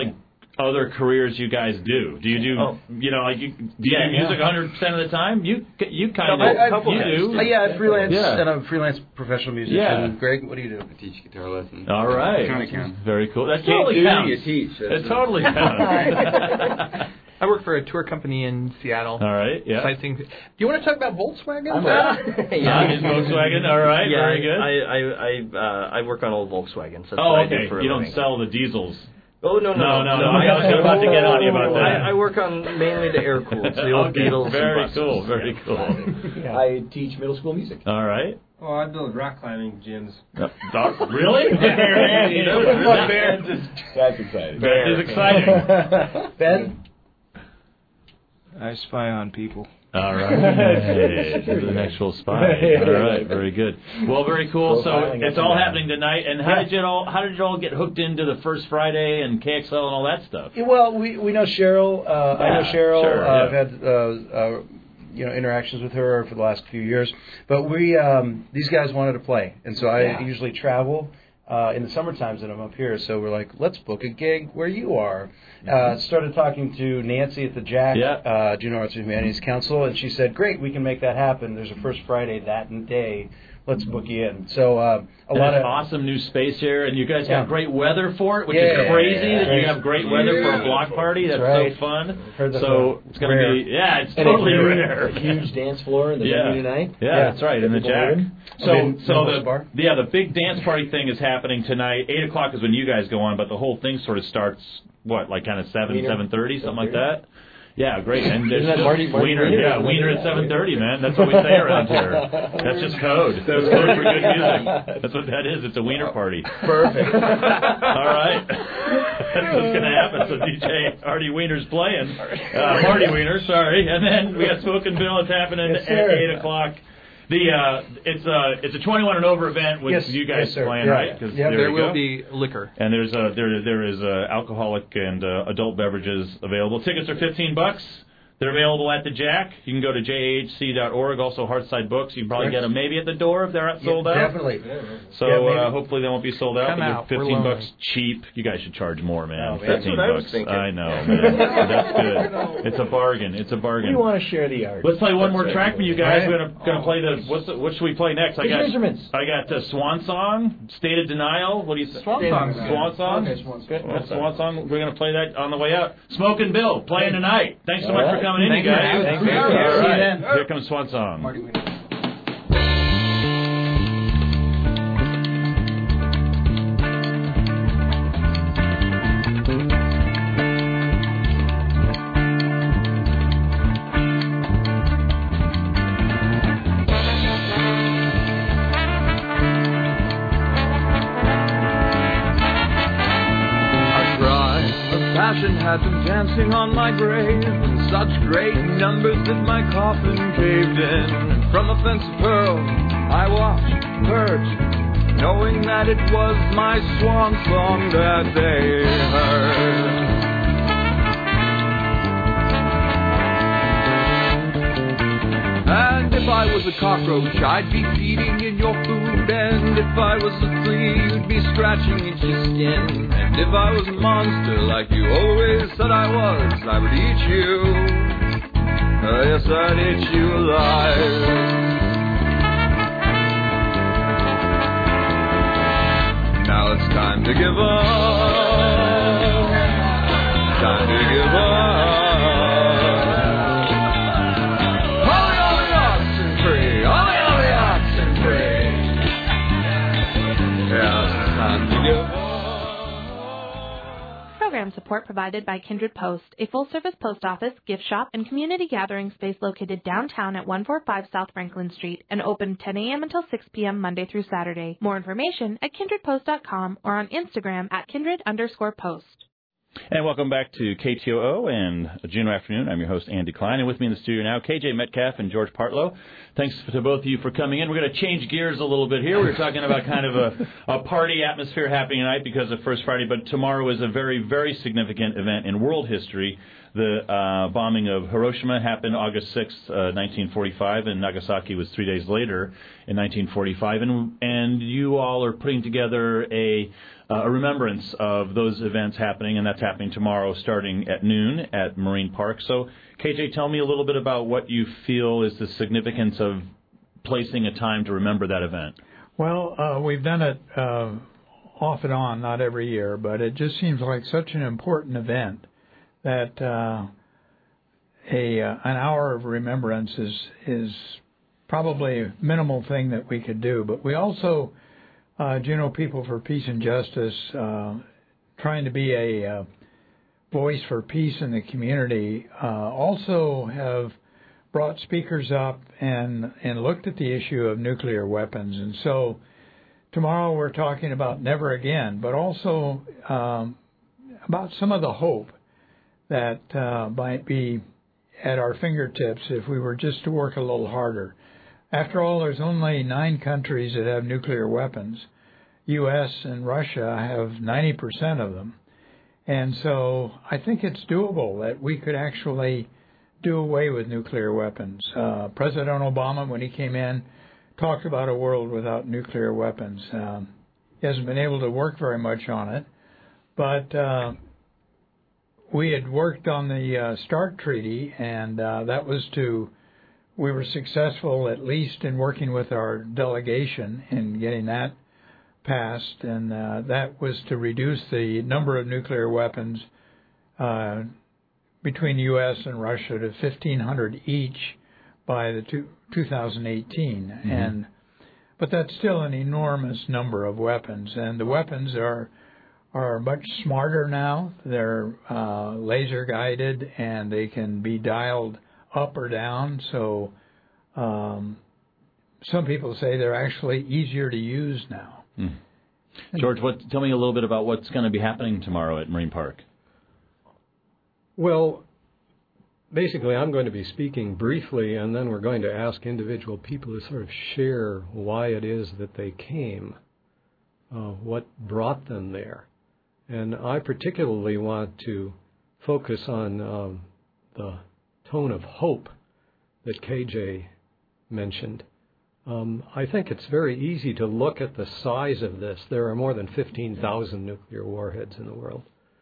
A: other careers you guys do. Do you do,
P: oh.
A: you know, like you, do you
P: yeah,
A: do music
P: yeah.
A: one hundred percent of the time? You you kind
P: no,
A: of,
P: I, I,
A: you do.
P: Uh, yeah, I freelance,
A: yeah.
P: and I'm a freelance professional musician.
A: Yeah.
P: Greg, what do you do?
R: I teach guitar lessons.
A: All right.
R: Kind of count.
A: Very cool. That
R: You
A: totally
R: do,
A: counts.
R: you teach.
A: It totally counts.
Q: I work for a tour company in Seattle.
A: All right, yeah.
Q: Sightseeing. Do you want to talk about Volkswagen?
S: I'm
A: yeah, his Volkswagen. All right,
S: yeah,
A: very good.
S: I I I, uh, I work on old Volkswagens. That's
A: oh,
S: what
A: okay.
S: I do for a
A: You don't
S: living.
A: sell the diesels.
S: Oh no no
A: no no! no,
S: no.
A: no. I was about to get on you about that.
S: I, I work on mainly the air cooled, the old
A: okay,
S: Beatles.
A: Very
S: and
A: cool, very cool.
R: I teach middle school music.
A: All right.
D: Oh, I build rock climbing gyms.
A: Uh, really?
R: That's exciting.
A: That is exciting.
P: Ben?
U: I spy on people.
A: All right. Hey, an actual spy. All right, very good. Well, very cool. So it's all happening tonight. And how did you all how did you all get hooked into the First Friday and K X L and all that stuff?
P: Yeah, well, we we know Cheryl. Uh,
A: yeah,
P: I know Cheryl.
A: Sure,
P: uh,
A: yeah.
P: I've had uh, uh, you know interactions with her for the last few years. But we um, these guys wanted to play, and so I
U: Yeah.
P: usually travel. Uh, in the summer times that I'm up here, so we're like, let's book a gig where you are. Uh, started talking to Nancy at the Jack,
A: yeah.
P: uh, Juneau Arts and Humanities Council, and she said, great, we can make that happen. There's a First Friday that day. Let's book you in. So uh, a
A: and
P: lot
A: it's
P: of
A: awesome new space here, and you guys
P: yeah.
A: have great weather for it, which
P: yeah,
A: is crazy
P: yeah,
A: that you have great weather for a block party. That's,
P: That's right.
A: so fun.
P: Heard that
A: so
P: the,
A: it's going to be yeah, it's
R: and
A: totally
R: a huge,
A: rare.
R: A huge dance floor in the
A: yeah.
R: venue tonight.
A: Yeah,
P: yeah,
A: that's right, in the Jack. So,
P: I mean,
A: so
P: the
A: the
P: bar.
A: yeah, the big dance party thing is happening tonight. Eight o'clock is when you guys go on, but the whole thing sort of starts what, like kind of seven, seven thirty, something like that. Yeah, great. And
R: Isn't that Marty, Marty
A: Wiener,
R: Wiener?
A: yeah, Wiener at seven thirty, man. That's what we say around here. That's just code. That's code for good music. That's what that is. It's a Wiener party.
P: Perfect.
A: All right. That's what's going to happen. So D J Artie Wiener's playing. Uh, Marty Wiener, sorry. And then we got Smokin' Bill. It's happening
P: Yes,
A: at
P: sir.
A: eight o'clock. The uh, it's a it's a twenty-one and over event with
P: Yes,
A: you guys
P: yes, sir.
A: playing,
P: Yeah.
A: right? 'Cause
P: Yep.
A: there,
Q: There
A: we
Q: will
A: go.
Q: be liquor.
A: And there's a there there is uh alcoholic and uh, adult beverages available. Tickets are fifteen bucks. They're available at the Jack. You can go to j h c dot org. Also, Heartside Books. You can probably get them maybe at the door if they're not sold
P: yeah,
A: out.
P: Definitely.
A: So
P: yeah,
A: uh, hopefully they won't be sold out.
Q: Come
A: but they're
Q: out. We're
A: fifteen
Q: lonely.
A: bucks cheap. You guys should charge more, man.
P: Oh, man.
A: fifteen
S: That's what I was
A: bucks.
S: thinking.
A: I know, man. That's good. It's a bargain. It's a bargain.
R: We want to share the art.
A: Let's play one more
R: That's
A: track
R: right.
A: for you guys.
P: Right.
A: We're gonna gonna play the what's the, what should we play next? I
R: Pick your
A: got
R: instruments.
A: I got uh, Swan Song, State of Denial. What do you say?
Q: Swan Song's good.
A: Swan Song.
R: Okay, Swan Song.
A: Good. Well, Swan Song. We're gonna play that on the way out. Smokin' Bill playing tonight. Thanks so
R: All
A: much
R: right.
A: for coming in,
Q: Thank
A: you
Q: you.
A: guys.
Q: Thank you.
A: All
Q: See you
A: right.
P: then.
A: Here comes Swan Song.
R: Marty Wiener.
T: Passion had been dancing on my grave in such great numbers that my coffin caved in. And from a fence of pearl I watched, heard, knowing that it was my swan song that they heard. And if I was a cockroach, I'd be feeding in your food. And if I was a flea, you'd be scratching at your skin. And if I was a monster, like you always said I was, I would eat you. Oh, yes, I'd eat you alive. Now it's time to give up. Time to give up.
L: Program support provided by Kindred Post, a full-service post office, gift shop, and community gathering space located downtown at one forty-five South Franklin Street and open ten a.m. until six p.m. Monday through Saturday. More information at kindred post dot com or on Instagram at kindred underscore post.
A: And welcome back to K T O O and Juneau Afternoon. I'm your host, Andy Klein, and with me in the studio now, K J Metcalf and George Partlow. Thanks to both of you for coming in. We're going to change gears a little bit here. We were talking about kind of a, a party atmosphere happening tonight because of First Friday, but tomorrow is a very, very significant event in world history, The uh, bombing of Hiroshima happened August sixth, uh, nineteen forty-five, and Nagasaki was three days later in nineteen forty-five. And and you all are putting together a uh, a remembrance of those events happening, and that's happening tomorrow starting at noon at Marine Park. So, K J, tell me a little bit about what you feel is the significance of placing a time to remember that event.
C: Well, uh, we've done it uh, off and on, not every year, but it just seems like such an important event that uh, a uh, an hour of remembrance is is probably a minimal thing that we could do. But we also, uh, Juneau People for Peace and Justice, uh, trying to be a uh, voice for peace in the community, uh, also have brought speakers up and and looked at the issue of nuclear weapons. And so tomorrow we're talking about never again, but also um, about some of the hope that uh, might be at our fingertips if we were just to work a little harder. After all, there's only nine countries that have nuclear weapons. U S and Russia have ninety percent of them. And so I think it's doable that we could actually do away with nuclear weapons. Uh, President Obama, when he came in, talked about a world without nuclear weapons. Um, he hasn't been able to work very much on it, but uh, we had worked on the uh, START Treaty, and uh, that was to, we were successful at least in working with our delegation in getting that passed, and uh, that was to reduce the number of nuclear weapons uh, between U S and Russia to fifteen hundred each by the two, twenty eighteen. Mm-hmm. And but that's still an enormous number of weapons, and the weapons are are much smarter now. They're uh, laser guided, and they can be dialed up or down. So um, some people say they're actually easier to use now.
A: Mm. George, what, tell me a little bit about what's going to be happening tomorrow at Marine Park.
V: Well, basically, I'm going to be speaking briefly, and then we're going to ask individual people to sort of share why it is that they came, uh, what brought them there. And I particularly want to focus on um, the tone of hope that K J mentioned. Um, I think it's very easy to look at the size of this. There are more than fifteen thousand nuclear warheads in the world.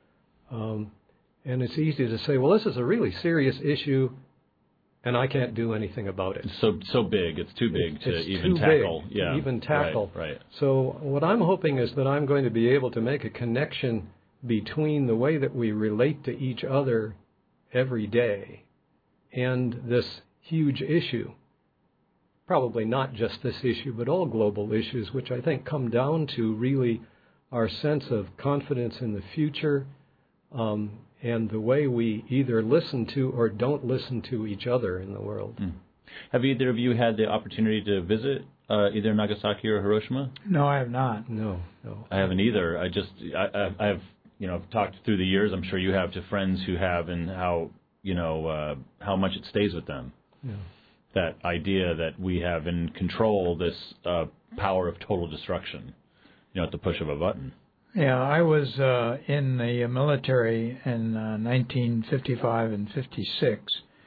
V: Um, and it's easy to say, well, this is a really serious issue, and I can't do anything about it.
A: It's so so big. It's too big to
V: it's
A: even
V: too
A: tackle.
V: Big
A: yeah,
V: to even tackle.
A: Right, right.
V: So what I'm hoping is that I'm going to be able to make a connection between the way that we relate to each other every day and this huge issue. Probably not just this issue, but all global issues, which I think come down to really our sense of confidence in the future, um, and the way we either listen to or don't listen to each other in the world.
A: Mm. Have either of you had the opportunity to visit uh, either Nagasaki or Hiroshima?
C: No, I have not.
V: No, no.
A: I haven't either. I just, I, I, I've, you know, talked through the years, I'm sure you have, to friends who have, and how, you know, uh, how much it stays with them.
V: Yeah.
A: That idea that we have in control this uh, power of total destruction, you know, at the push of a button.
C: Yeah, I was uh, in the military in uh, nineteen fifty-five and fifty-six,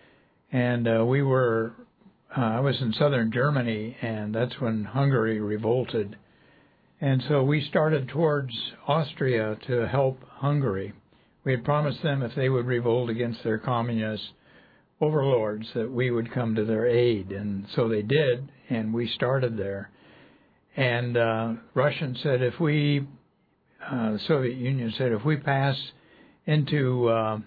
C: and uh, we were, uh, I was in southern Germany, and that's when Hungary revolted. And so we started towards Austria to help Hungary. We had promised them if they would revolt against their communist overlords that we would come to their aid, and so they did, and we started there. And uh, Russians said if we, uh, the Soviet Union said if we pass into uh,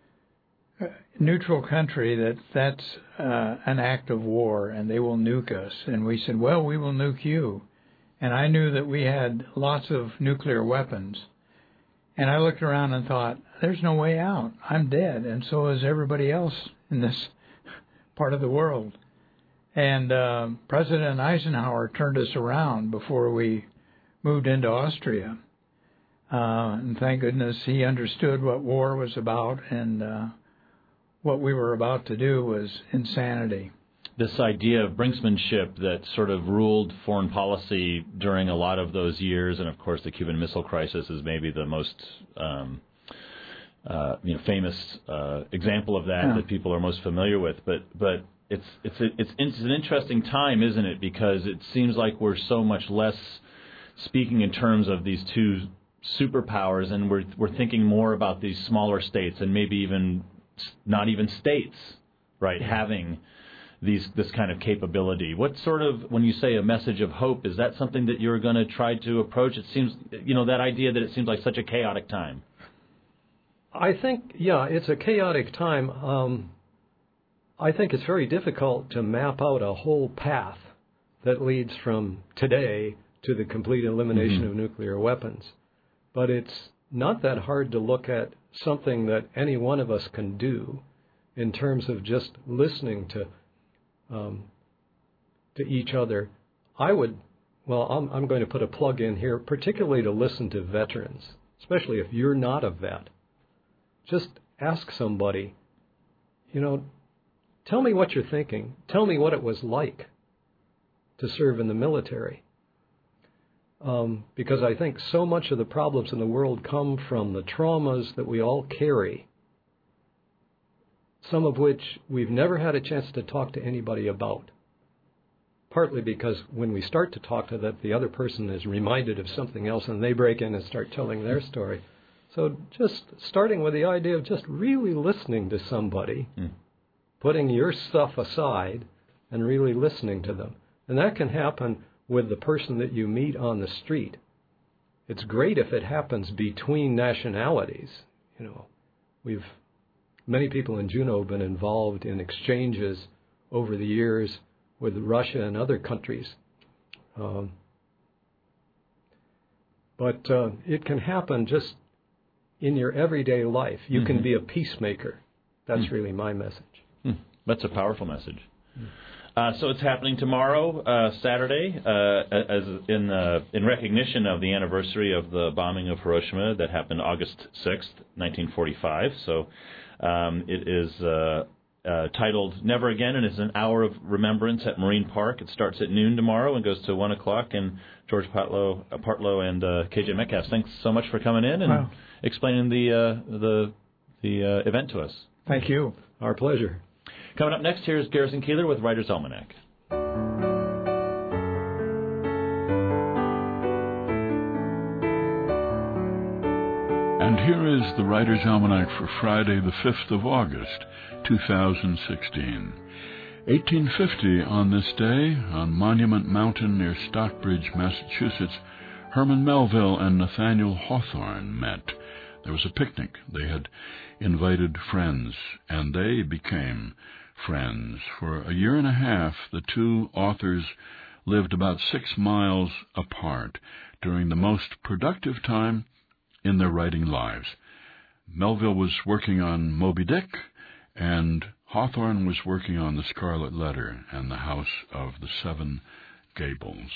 C: a neutral country, that that's uh, an act of war, and they will nuke us. And we said, well, we will nuke you. And I knew that we had lots of nuclear weapons. And I looked around and thought, there's no way out. I'm dead, and so is everybody else in this part of the world. And uh, President Eisenhower turned us around before we moved into Austria. Uh, and thank goodness he understood what war was about, and uh, what we were about to do was insanity.
A: This idea of brinksmanship that sort of ruled foreign policy during a lot of those years, and of course the Cuban Missile Crisis is maybe the most um, uh, you know famous uh, example of that
C: Yeah.
A: that people are most familiar with. But but it's it's a, it's it's an interesting time, isn't it? Because it seems like we're so much less speaking in terms of these two superpowers, and we're we're thinking more about these smaller states and maybe even not even states, right? Having these this kind of capability. What sort of, when you say a message of hope, is that something that you're going to try to approach? It seems, you know, that idea that it seems like such a chaotic time.
V: I think, yeah, it's a chaotic time. Um, I think it's very difficult to map out a whole path that leads from today to the complete elimination mm-hmm. of nuclear weapons. But it's not that hard to look at something that any one of us can do in terms of just listening to Um, to each other. I would, well, I'm, I'm going to put a plug in here, particularly to listen to veterans, especially if you're not a vet. Just ask somebody, you know, tell me what you're thinking. Tell me what it was like to serve in the military. Um, because I think so much of the problems in the world come from the traumas that we all carry, some of which we've never had a chance to talk to anybody about, partly because when we start to talk to that, the other person is reminded of something else and they break in and start telling their story. So just starting with the idea of just really listening to somebody, mm. putting your stuff aside and really listening to them. And that can happen with the person that you meet on the street. It's great if it happens between nationalities. You know, we've Many people in Juneau have been involved in exchanges over the years with Russia and other countries. Um, but uh, it can happen just in your everyday life. You mm-hmm. can be a peacemaker. That's mm. really my message.
A: Mm. That's a powerful message. Mm. Uh, so it's happening tomorrow, uh, Saturday, uh, as in uh, in recognition of the anniversary of the bombing of Hiroshima that happened August sixth, nineteen forty-five. So um, it is uh, uh, titled Never Again, and it's an hour of remembrance at Marine Park. It starts at noon tomorrow and goes to one o'clock. And George Partlow, uh, Partlow and uh, K J Metcalf, thanks so much for coming in and wow. explaining the uh, the the uh, event to us.
C: Thank you.
V: Our pleasure.
A: Coming up next, here's Garrison Keillor with Writer's Almanac.
E: And here is the Writer's Almanac for Friday, the fifth of August, two thousand sixteen. eighteen fifty, on this day, on Monument Mountain near Stockbridge, Massachusetts, Herman Melville and Nathaniel Hawthorne met. There was a picnic. They had invited friends, and they became friends. For a year and a half, the two authors lived about six miles apart during the most productive time in their writing lives. Melville was working on Moby Dick, and Hawthorne was working on The Scarlet Letter and The House of the Seven Gables.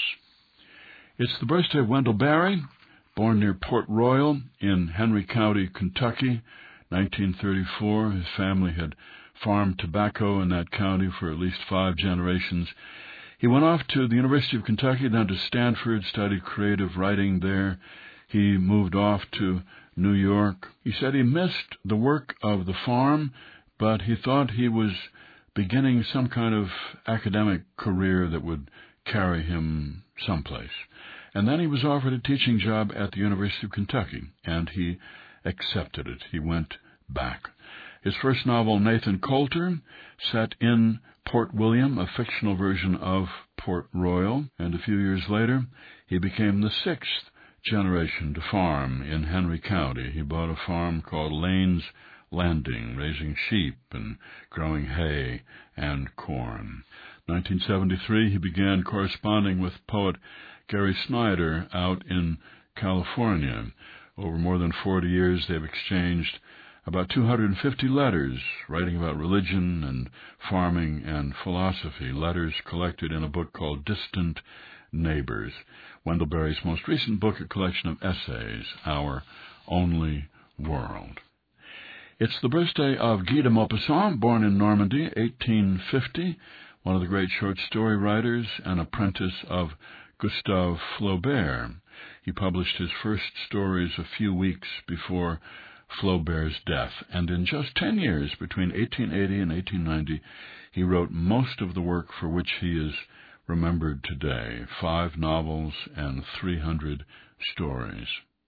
E: It's the birthday of Wendell Berry, born near Port Royal in Henry County, Kentucky, nineteen thirty-four. His family had farmed tobacco in that county for at least five generations. He went off to the University of Kentucky, then to Stanford, studied creative writing there. He moved off to New York. He said he missed the work of the farm, but he thought he was beginning some kind of academic career that would carry him someplace. And then he was offered a teaching job at the University of Kentucky, and he accepted it. He went back. His first novel, Nathan Coulter, set in Port William, a fictional version of Port Royal, and a few years later, he became the sixth generation to farm in Henry County. He bought a farm called Lane's Landing, raising sheep and growing hay and corn. nineteen seventy-three, he began corresponding with poet Gary Snyder out in California. Over more than forty years, they've exchanged about two hundred fifty letters, writing about religion and farming and philosophy, letters collected in a book called Distant Neighbors. Wendell Berry's most recent book, a collection of essays, Our Only World. It's the birthday of Guy de Maupassant, born in Normandy, eighteen fifty, one of the great short story writers, an apprentice of Gustave Flaubert. He published his first stories a few weeks before Flaubert's death, and in just ten years, between eighteen eighty and eighteen ninety, he wrote most of the work for which he is remembered today, five novels and three hundred stories.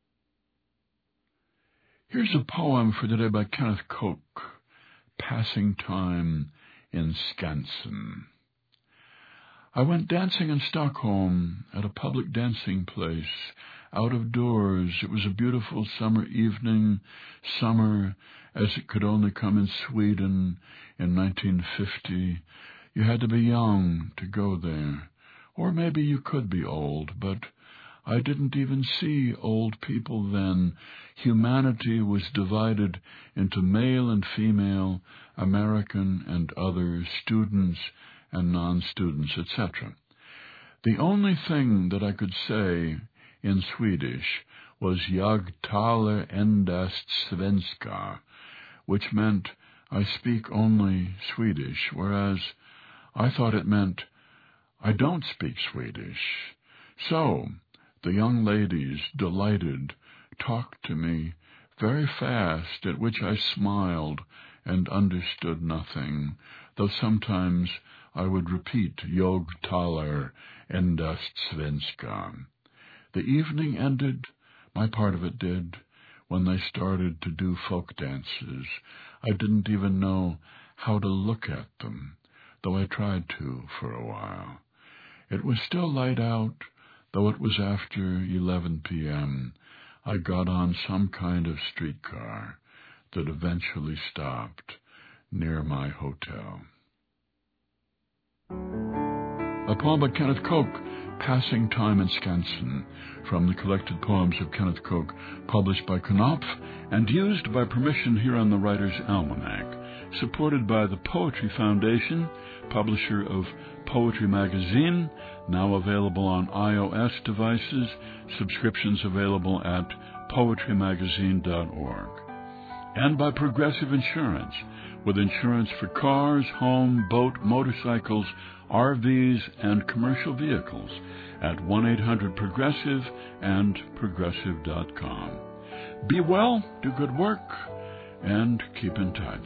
E: Here's a poem for today by Kenneth Koch, Passing Time in Skansen. I went dancing in Stockholm at a public dancing place, out of doors. It was a beautiful summer evening, summer as it could only come in Sweden in nineteen fifty. You had to be young to go there, or maybe you could be old, but I didn't even see old people then. Humanity was divided into male and female, American and other, students and non-students, et cetera. The only thing that I could say in Swedish was Jag talar endast svenska, which meant I speak only Swedish, whereas I thought it meant I don't speak Swedish. So the young ladies, delighted, talked to me very fast, at which I smiled and understood nothing, though sometimes I would repeat Jag talar endast svenska. The evening ended, my part of it did, when they started to do folk dances. I didn't even know how to look at them, though I tried to for a while. It was still light out, though it was after eleven p.m. I got on some kind of streetcar that eventually stopped near my hotel. A poem by Kenneth Koch, Passing Time in Skansen, from the collected poems of Kenneth Koch, published by Knopf and used by permission here on the Writer's Almanac, supported by the Poetry Foundation, publisher of Poetry Magazine, now available on iOS devices, subscriptions available at poetry magazine dot org. And by Progressive Insurance, with insurance for cars, home, boat, motorcycles, R Vs, and commercial vehicles at one eight hundred progressive and progressive dot com. Be well, do good work, and keep in touch.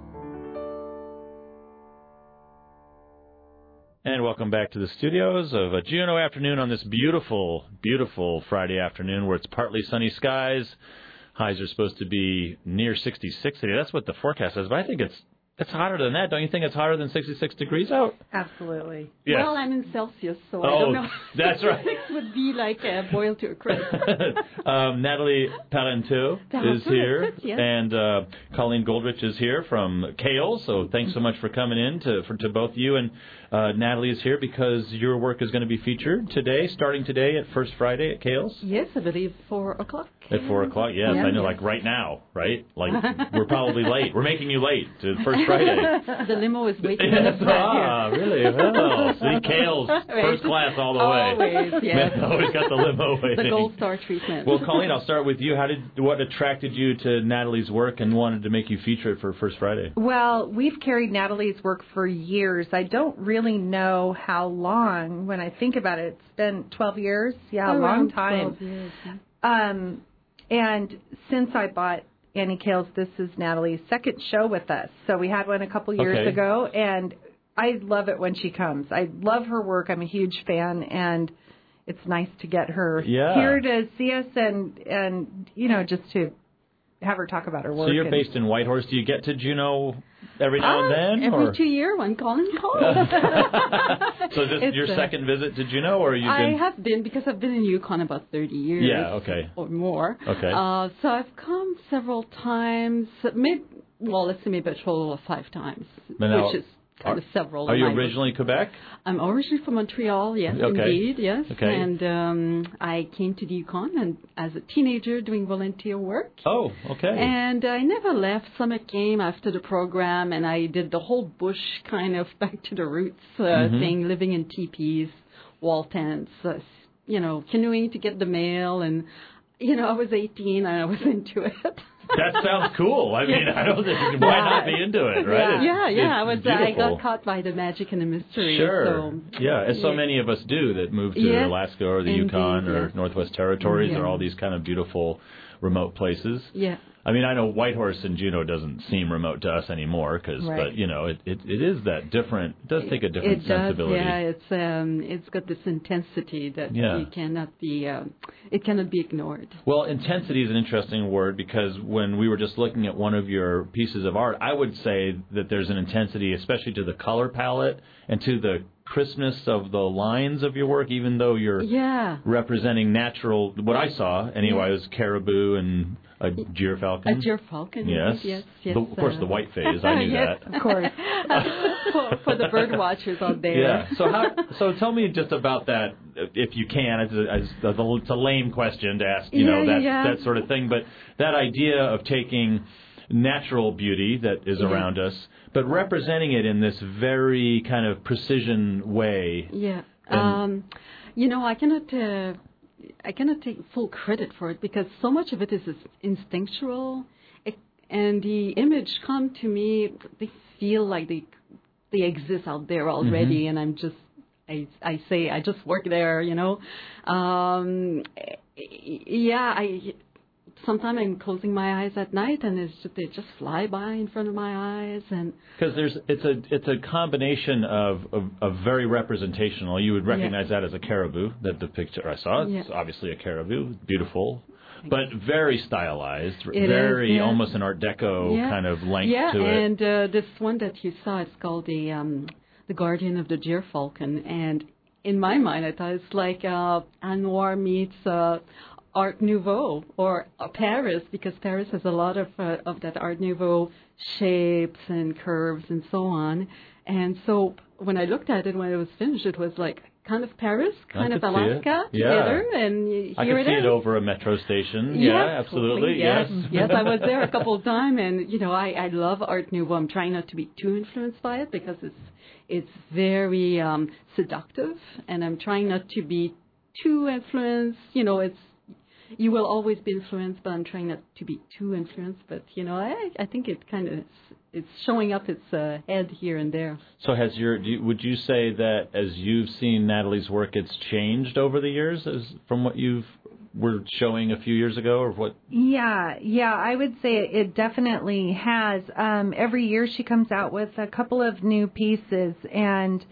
A: And welcome back to the studios of a Juneau afternoon on this beautiful, beautiful Friday afternoon where it's partly sunny skies. Highs are supposed to be near sixty-six today. That's what the forecast says, but I think it's it's hotter than that. Don't you think it's hotter than sixty-six degrees out?
F: Absolutely.
A: Yes.
B: Well, I'm in Celsius, so
A: oh,
B: I don't know.
A: That's right.
B: sixty-six would be like uh, boiled to a crisp.
A: um, Natalie Parenteau is here,
B: yes.
A: and uh, Colleen Goldrich is here from Kale. So thanks so much for coming in to for to both you. And uh, Natalie is here because your work is going to be featured today, starting today at First Friday at Kale's.
B: Yes, I believe four o'clock.
A: At four o'clock, yes,
B: yeah,
A: I know,
B: yes.
A: like right now, right? Like we're probably late. We're making you late to First Friday.
B: The limo is waiting in
A: Yes,
B: the front
A: ah,
B: here.
A: really? Well, see, Kale's first class all the way.
B: Always, yes.
A: Always got the limo waiting.
B: The gold star treatment.
A: Well, Colleen, I'll start with you. How did what attracted you to Natalie's work and wanted to make you feature it for First Friday?
F: Well, we've carried Natalie's work for years. I don't really know how long. When I think about it, it's been twelve years. Yeah, a long time.
B: twelve years, yeah.
F: Um, and since I bought Annie Kale's, this is Natalie's second show with us. So we had one a couple years
A: Okay.
F: ago, and I love it when she comes. I love her work. I'm a huge fan, and it's nice to get her
A: Yeah.
F: here to see us and, and you know, just to have her talk about her work.
A: So you're
F: and,
A: based in Whitehorse. Do you get to Juneau every now and
B: Ah,
A: then?
B: Every
A: or?
B: two years when Colin calls.
A: So this
B: It's
A: your
B: a-
A: second visit to Juneau, or you've
B: I
A: been?
B: have been, because I've been in Yukon about thirty years.
A: Yeah, okay.
B: Or more.
A: Okay.
B: Uh, so I've come several times, maybe, well, let's say maybe a total of five times,
A: But now,
B: which is kind
A: are,
B: of several.
A: Are you
B: And I was-
A: originally Quebec?
B: I'm originally from Montreal, yes,
A: Okay.
B: indeed, yes.
A: Okay.
B: And um, I came to the Yukon and as a teenager doing volunteer work.
A: Oh, okay.
B: And I never left. Summer came after the program, and I did the whole bush kind of back to the roots uh,
A: Mhm.
B: thing, living in teepees, wall tents, uh, you know, canoeing to get the mail. And, you know, I was eighteen and I was into it.
A: That sounds cool. I mean, I don't think why not be into it, right? It's-
B: Yeah, yeah. I was.
A: it's
B: I
A: beautiful.
B: got caught by the magic and the mystery.
A: Sure.
B: So,
A: yeah, as so
B: yeah.
A: many of us do that move to
B: Yes,
A: Alaska or the
B: indeed,
A: Yukon or
B: yes.
A: Northwest Territories
B: Yeah.
A: or all these kind of beautiful remote places.
B: Yeah.
A: I mean, I know Whitehorse in Juneau doesn't seem remote to us anymore, cause,
B: right.
A: but, you know, it, it, it is that different, it does take a different
B: it
A: sensibility.
B: Does, yeah, it's, um, it's got this intensity that
A: yeah.
B: you cannot be, um, it cannot be ignored.
A: Well, intensity is an interesting word because when we were just looking at one of your pieces of art, I would say that there's an intensity, especially to the color palette and to the crispness of the lines of your work, even though you're
B: yeah.
A: representing natural, what I saw anyway, was caribou and a gyrfalcon.
B: A gyrfalcon,
A: yes.
B: yes, yes.
A: The, of course,
B: uh,
A: the white phase, I knew
B: yes,
A: that.
B: of course. for, for the bird watchers out there.
A: Yeah. So how? So tell me just about that, if you can. It's a, it's a lame question to ask, you
B: yeah,
A: know, that
B: yeah.
A: that sort of thing. But that idea of taking natural beauty that is
B: yeah.
A: around us, but representing it in this very kind of precision way.
B: Yeah. Um, you know, I cannot. Uh, I cannot take full credit for it because so much of it is instinctual, it, and the image come to me. They feel like they they exist out there already, mm-hmm. and I'm just I I say I just work there, you know. Um, yeah, I sometimes I'm closing my eyes at night and it's just, they just fly by in front of my eyes, and
A: because there's it's a it's a combination of, of, of very representational. You would recognize yeah. that as a caribou. That the picture I saw, it's yeah. obviously a caribou, beautiful, but very stylized,
B: it
A: very
B: is, yeah.
A: almost an Art Deco
B: yeah.
A: kind of length
B: yeah,
A: to it.
B: Yeah, and uh, this one that you saw is called the um, the Guardian of the Gyrfalcon, and in my mind, I thought it's like uh, Anwar meets uh, Art Nouveau or uh, Paris, because Paris has a lot of uh, of that Art Nouveau shapes and curves and so on. And so when I looked at it when it was finished, it was like kind of Paris, kind of Alaska together,
A: yeah.
B: and here
A: I could
B: it
A: see
B: is.
A: it over a metro station.
B: Yeah,
A: yeah absolutely.
B: Yes,
A: yes.
B: yes, I was there a couple of times, and you know, I, I love Art Nouveau. I'm trying not to be too influenced by it because it's it's very um, seductive, and I'm trying not to be too influenced. You know, it's you will always be influenced, but I'm trying not to be too influenced. But you know, I I think it kind of it's showing up its uh, head here and there.
A: So has your do you, would you say that as you've seen Natalie's work, it's changed over the years as from what you've were showing a few years ago, or what?
F: Yeah, yeah, I would say it definitely has. Um, every year she comes out with a couple of new pieces, and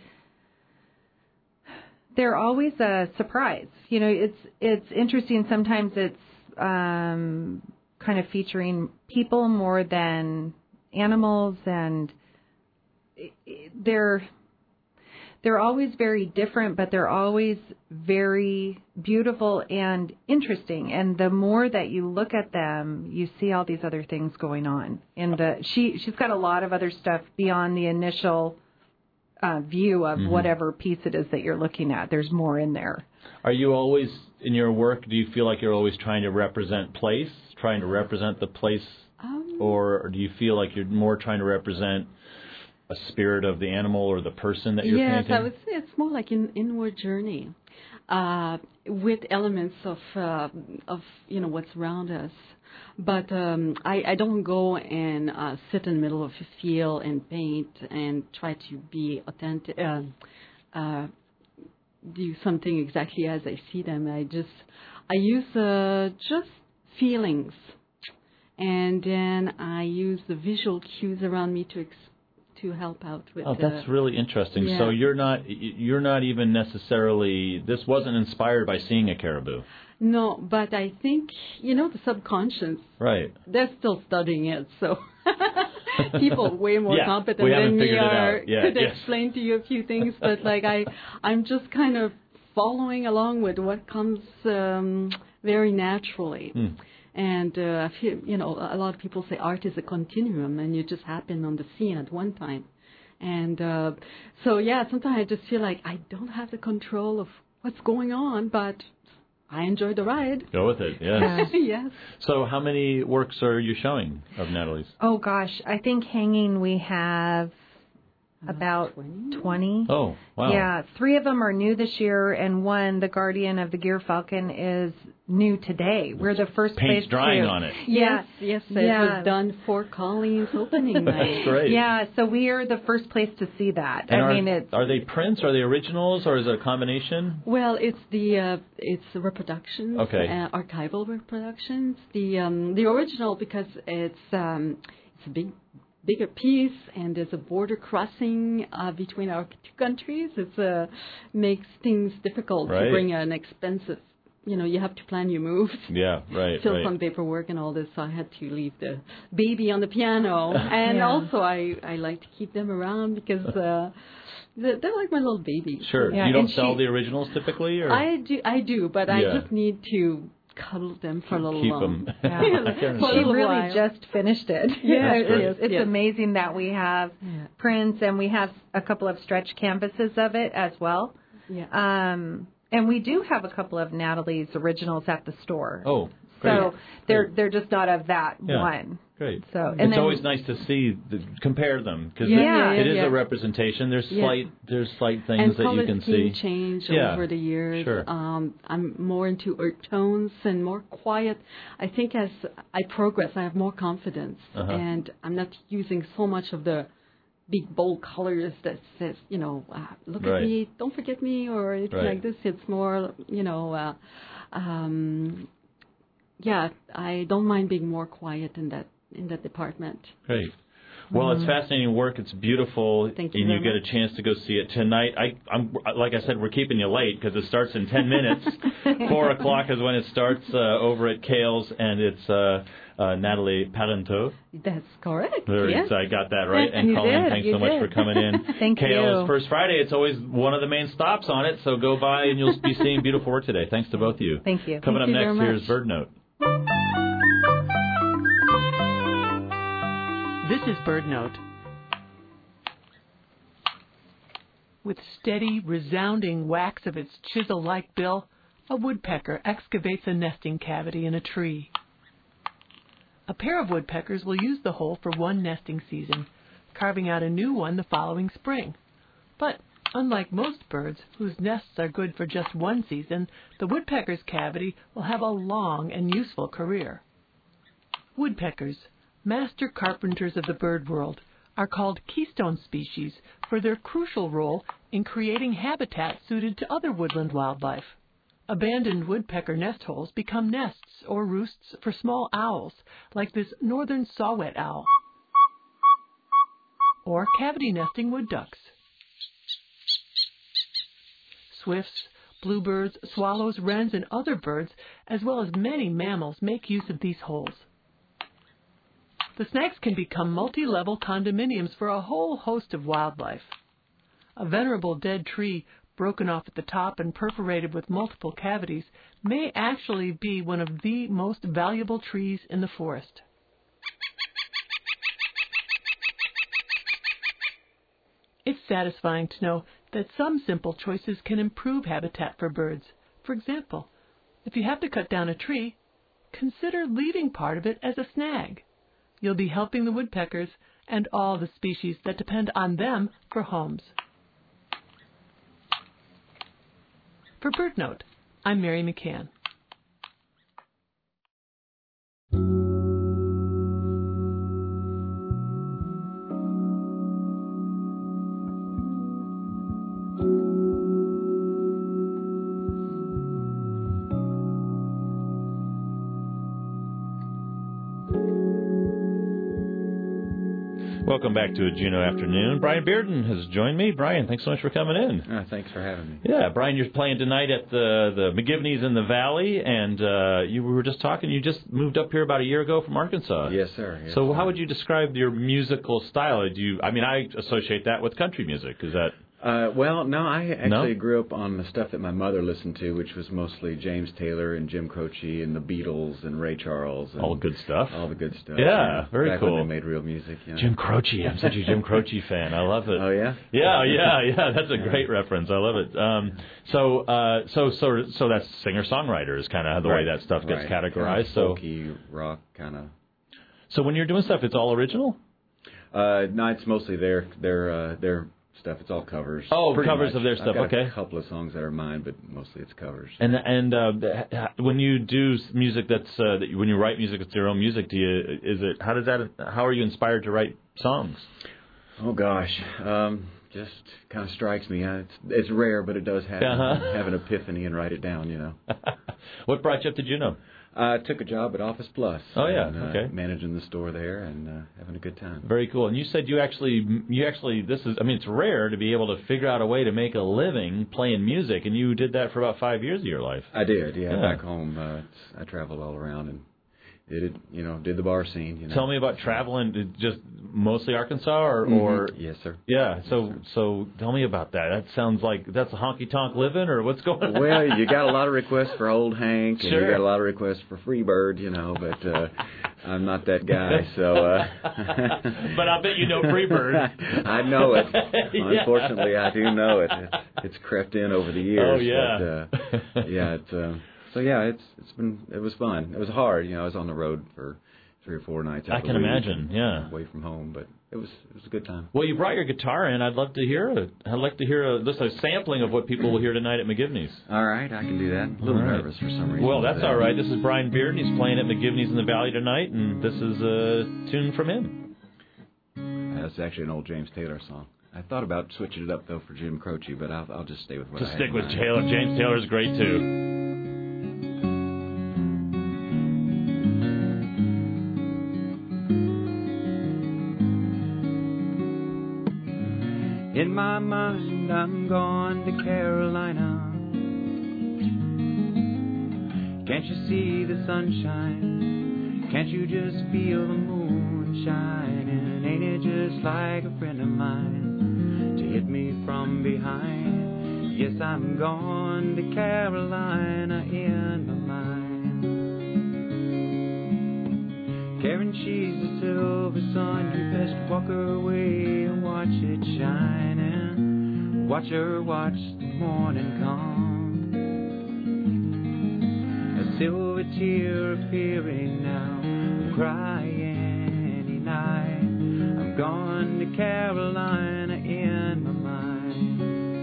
F: they're always a surprise. You know, it's it's interesting. Sometimes it's um, kind of featuring people more than animals, and they're they're always very different, but they're always very beautiful and interesting. And the more that you look at them, you see all these other things going on. And the, she she's got a lot of other stuff beyond the initial uh, view of mm-hmm. whatever piece it is that you're looking at. There's more in there.
A: Are you always in your work? Do you feel like you're always trying to represent place, trying to represent the place, um, or, or do you feel like you're more trying to represent a spirit of the animal or the person that you're
B: yes,
A: painting?
B: Yes, I would say it's more like an inward journey uh, with elements of uh, of you know what's around us. But um, I, I don't go and uh, sit in the middle of a field and paint and try to be authentic. Uh, uh, do something exactly as I see them. I just I use uh, just feelings, and then I use the visual cues around me to express. To help out with.
A: Oh, that's
B: uh,
A: really interesting.
B: Yeah.
A: So you're not you're not even necessarily. This wasn't inspired by seeing a caribou.
B: No, but I think you know the subconscious.
A: Right.
B: They're still studying it, so people way more
A: yeah,
B: competent
A: than
B: me are
A: yeah,
B: could
A: yes.
B: explain to you a few things. But like I, I'm just kind of following along with what comes um, very naturally.
A: Hmm.
B: And, uh, you know, a lot of people say art is a continuum and you just happen on the scene at one time. And uh, so, yeah, sometimes I just feel like I don't have the control of what's going on, but I enjoy the ride.
A: Go with it, yes.
B: yes.
A: So how many works are you showing of Natalie's?
F: Oh, gosh. I think hanging we have About twenty.
A: Oh, wow.
F: Yeah, three of them are new this year, and one, the Guardian of the Gear Falcon, is new today. We're the first
A: Paint's
F: place
A: drying
F: to,
A: on it.
F: Yes,
B: yes,
F: yeah.
B: it was done for Colleen's opening night.
A: That's great.
F: Yeah, so we are the first place to see that.
A: And
F: I
A: are,
F: mean, it's
A: are they prints? Are they originals, or is it a combination?
B: Well, it's the uh, it's the reproductions,
A: Okay.
B: uh, archival reproductions. The um, the original, because it's um, it's a big bigger piece, and there's a border crossing uh, between our two countries. It uh, makes things difficult
A: Right.
B: to bring an expensive. You know, you have to plan your moves.
A: Yeah, right.
B: Fill
A: right.
B: some paperwork and all this, so I had to leave the baby on the piano. And
F: Yeah.
B: also, I, I like to keep them around because uh, they're, they're like my little babies.
A: Sure.
F: Yeah,
A: you don't
F: and
A: sell
F: she-
A: the originals typically, or
B: I do, I do, but I
A: Yeah.
B: just need to cuddle them for a little
A: keep
B: while.
A: them?
F: Yeah.
A: I can
F: She
A: understand.
F: really
B: while.
F: just finished it.
B: Yeah,
F: it's,
A: great.
F: it's, it's
B: Yes.
F: amazing that we have
B: Yeah.
F: prints, and we have a couple of stretch canvases of it as well.
B: Yeah.
F: Um, and we do have a couple of Natalie's originals at the store.
A: Oh, great.
F: So they're they're just not of that
A: Yeah.
F: one.
A: Great.
F: So and
A: it's
F: then,
A: always nice to see the, compare them because
B: Yeah,
A: it,
B: yeah,
A: it is
B: yeah.
A: a representation. There's
B: Yeah.
A: slight there's slight things
B: And
A: that you
B: color
A: can
B: scheme
A: see.
B: change
A: Yeah.
B: over the years.
A: Sure.
B: Um, I'm more into earth tones and more quiet. I think as I progress, I have more confidence,
A: Uh-huh.
B: and I'm not using so much of the big bold colors that says, you know, uh, look
A: Right.
B: at me, don't forget me, or anything
A: Right.
B: like this. It's more, you know, uh, um, yeah. I don't mind being more quiet in that in that department.
A: Great. Well, it's
B: Mhm.
A: fascinating work. It's beautiful,
B: Thank you
A: and you
B: very
A: get a chance to go see it tonight. I, I'm like I said, we're keeping you late because it starts in ten minutes. Four o'clock is when it starts uh, over at Kale's, and it's uh, uh, Natalie Parenteau.
B: That's correct.
A: Very-
B: Yes.
A: so I got that right. And
B: You
A: Colleen,
B: did,
A: thanks
B: you
A: so much
B: did.
A: for coming in.
F: Thank
A: Kale's
F: you.
A: First Friday. It's always one of the main stops on it, so go by and you'll be seeing beautiful work today. Thanks to both of you.
F: Thank you.
A: Coming
B: Thank you
A: up
B: very
A: next, here's
B: much.
A: Bird Note.
H: This is Bird Note. With steady, resounding whacks of its chisel-like bill, a woodpecker excavates a nesting cavity in a tree. A pair of woodpeckers will use the hole for one nesting season, carving out a new one the following spring. But unlike most birds, whose nests are good for just one season, the woodpecker's cavity will have a long and useful career. Woodpeckers, master carpenters of the bird world, are called keystone species for their crucial role in creating habitat suited to other woodland wildlife. Abandoned woodpecker nest holes become nests or roosts for small owls, like this northern saw-whet owl, or cavity-nesting wood ducks. Swifts, bluebirds, swallows, wrens, and other birds, as well as many mammals, make use of these holes. The snags can become multi-level condominiums for a whole host of wildlife. A venerable dead tree, broken off at the top and perforated with multiple cavities, may actually be one of the most valuable trees in the forest. It's satisfying to know that some simple choices can improve habitat for birds. For example, if you have to cut down a tree, consider leaving part of it as a snag. You'll be helping the woodpeckers and all the species that depend on them for homes. For BirdNote, I'm Mary McCann.
A: Welcome back to a Juno afternoon. Brian Bearden has joined me. Brian, thanks so much for coming in.
I: Uh, thanks for having me.
A: Yeah, Brian, you're playing tonight at the the McGivney's in the Valley, and uh, you we were just talking. You just moved up here about a year ago from Arkansas.
I: Yes, sir. Yes,
A: so,
I: sir.
A: how would you describe your musical style? Do you? I mean, I associate that with country music. Is that?
I: Uh, well, no, I actually
A: No?
I: grew up on the stuff that my mother listened to, which was mostly James Taylor and Jim Croce and the Beatles and Ray Charles. And
A: All good stuff.
I: All the good stuff.
A: Yeah, very
I: back
A: cool.
I: When they made real music. Yeah.
A: Jim Croce. I'm such a Jim Croce fan. I love it.
I: Oh yeah.
A: Yeah, yeah, yeah. That's a great reference. I love it. Um, so, uh, so, so, so that's singer songwriter is kind of the
I: Right.
A: way that stuff gets
I: Right.
A: categorized.
I: Kind of
A: so,
I: folky rock kind of.
A: so when you're doing stuff, it's all original.
I: Uh, no, it's mostly their their uh, their stuff. It's all covers.
A: Oh,
I: Pretty
A: covers
I: much.
A: of their stuff.
I: I've got
A: Okay.
I: A couple of songs that are mine, but mostly it's covers.
A: And and uh, when you do music that's uh, that you, when you write music that's your own music, do you is it how does that how are you inspired to write songs?
I: Oh gosh, um, just kind of strikes me. Uh, It's it's rare, but it does happen.
A: Uh-huh.
I: Have an epiphany and write it down. You know.
A: What brought you up to Juneau?
I: I uh, took a job at Office Plus.
A: Oh yeah,
I: and, uh,
A: okay.
I: Managing the store there and uh, having a good time.
A: Very cool. And you said you actually, you actually, this is, I mean, it's rare to be able to figure out a way to make a living playing music, and you did that for about five years of your life.
I: I did, yeah.
A: Yeah.
I: Back home, uh, it's, I traveled all around and did it, you know, did the bar scene. You know.
A: Tell me about traveling, just mostly Arkansas, or,
I: Mhm.
A: or
I: yes, sir.
A: Yeah. So,
I: Yes, sir.
A: so tell me about that. That sounds like that's a honky tonk living, or what's going on?
I: Well, you got a lot of requests for Old Hank, and
A: Sure.
I: you got a lot of requests for Freebird, you know, but uh, I'm not that guy, so. Uh,
A: But I bet you know Freebird.
I: I know it.
A: Yeah.
I: Unfortunately, I do know it. It's, it's crept in over the years.
A: Oh, yeah.
I: But, uh, yeah. It's, uh, so yeah, it's it's been it was fun. It was hard, you know. I was on the road for three or four nights. out
A: I
I: of
A: can
I: the week,
A: imagine, yeah.
I: Away from home, but it was it was a good time.
A: Well, you brought your guitar in. I'd love to hear it. I'd like to hear a, just a sampling of what people will hear tonight at McGivney's.
I: All right, I can do that. A little
A: All right.
I: nervous for some reason.
A: Well, that's
I: but, uh,
A: all right. This is Brian Beard, and he's playing at McGivney's in the Valley tonight, and this is a tune from him.
I: That's actually an old James Taylor song. I thought about switching it up though for Jim Croce, but I'll I'll just stay with what
A: Just
I: I
A: stick
I: had
A: with
I: in mind.
A: Taylor. James Taylor's great too.
G: In my mind, I'm gone to Carolina. Can't you see the sunshine? Can't you just feel the moon shining? Ain't it just like a friend of mine to hit me from behind? Yes, I'm gone to Carolina in my mind. Karen, she's a silver sun. You best walk her way and watch it shining. Watch her watch the morning come. A silver tear appearing now. I'm crying any night. I'm gone to Carolina in my mind.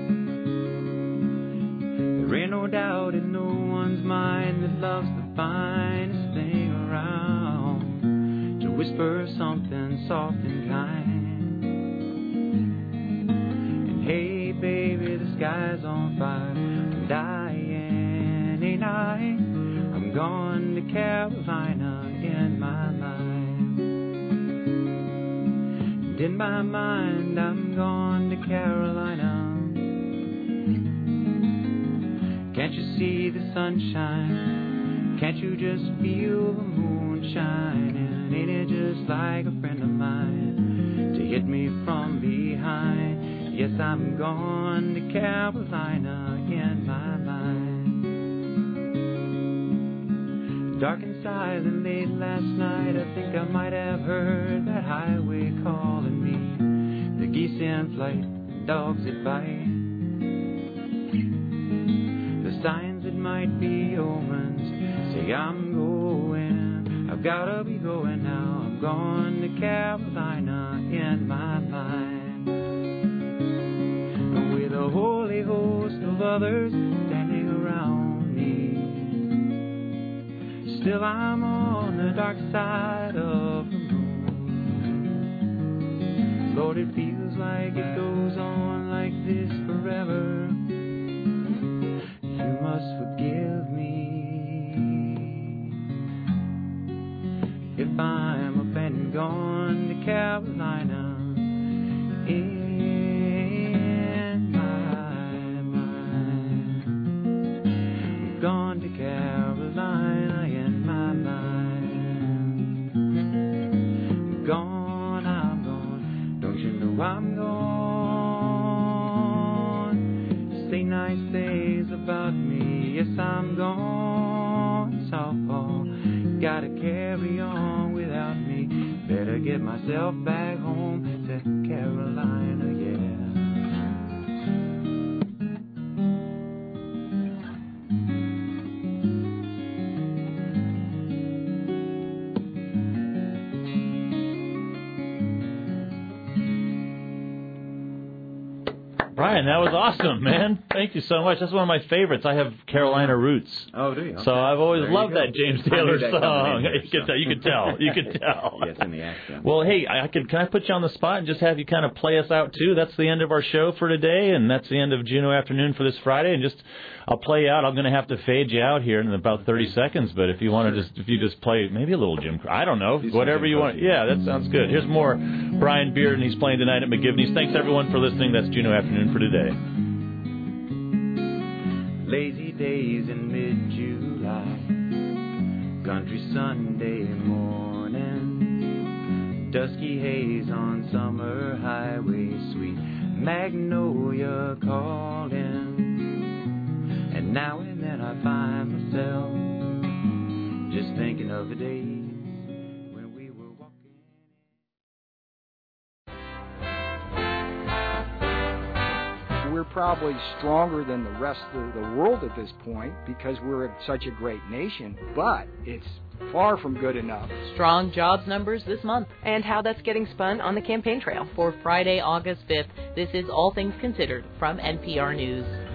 G: There ain't no doubt in no one's mind that love's the finest thing around. To whisper something soft and kind. And hey, baby, the sky's on fire. I'm dying, ain't I? I'm gone to Carolina in my mind. And in my mind, I'm gone to Carolina. Can't you see the sunshine? Can't you just feel the moon shining? Ain't it just like a friend of mine to hit me from behind? Yes, I'm gone to Carolina in my mind. Dark and silent late last night, I think I might have heard that highway calling me. The geese in flight, dogs that bite. The signs that might be omens say I'm going. I've gotta be going now. I'm going to Carolina in my mind. With a holy host of others standing around me. Still I'm on the dark side of the moon. Lord, it feels like it goes on like this forever. You must forgive me if I'm up and gone to Carolina in my mind. I'm gone to Carolina in my mind. I'm gone, I'm gone. Don't you know I'm gone? Say nice things about me. Yes, I'm gone. Southpaw, gotta carry on without me. Better get myself back home to Carolina, yeah.
A: Brian, that was awesome, man. Thank you so much. That's one of my favorites. I have Carolina roots.
I: Oh, do you? Okay.
A: So I've always
I: There
A: loved
I: you go.
A: that James
I: I knew
A: Taylor
I: that
A: song.
I: coming in here,
A: you can
I: so.
A: tell. You can tell. You can tell.
I: Yes, in the accent.
A: Well, hey, I could. Can I put you on the spot and just have you kind of play us out too? That's the end of our show for today, and that's the end of Juneau Afternoon for this Friday. And just, I'll play you out. I'm going to have to fade you out here in about thirty seconds. But if you want to, just if you just play maybe a little Jim, I don't know, whatever you want. Yeah, that sounds good. Here's more Brian Beard, and he's playing tonight at McGivney's. Thanks everyone for listening. That's Juneau Afternoon for today.
G: Lazy days in mid-July, country Sunday morning, dusky haze on summer highway, sweet magnolia calling, and now and then I find myself just thinking of the days when we were walking.
J: We're probably stronger than the rest of the world at this point because we're such a great nation, but it's far from good enough.
K: Strong jobs numbers this month and how that's getting spun on the campaign trail. For Friday, August fifth, this is All Things Considered from N P R News.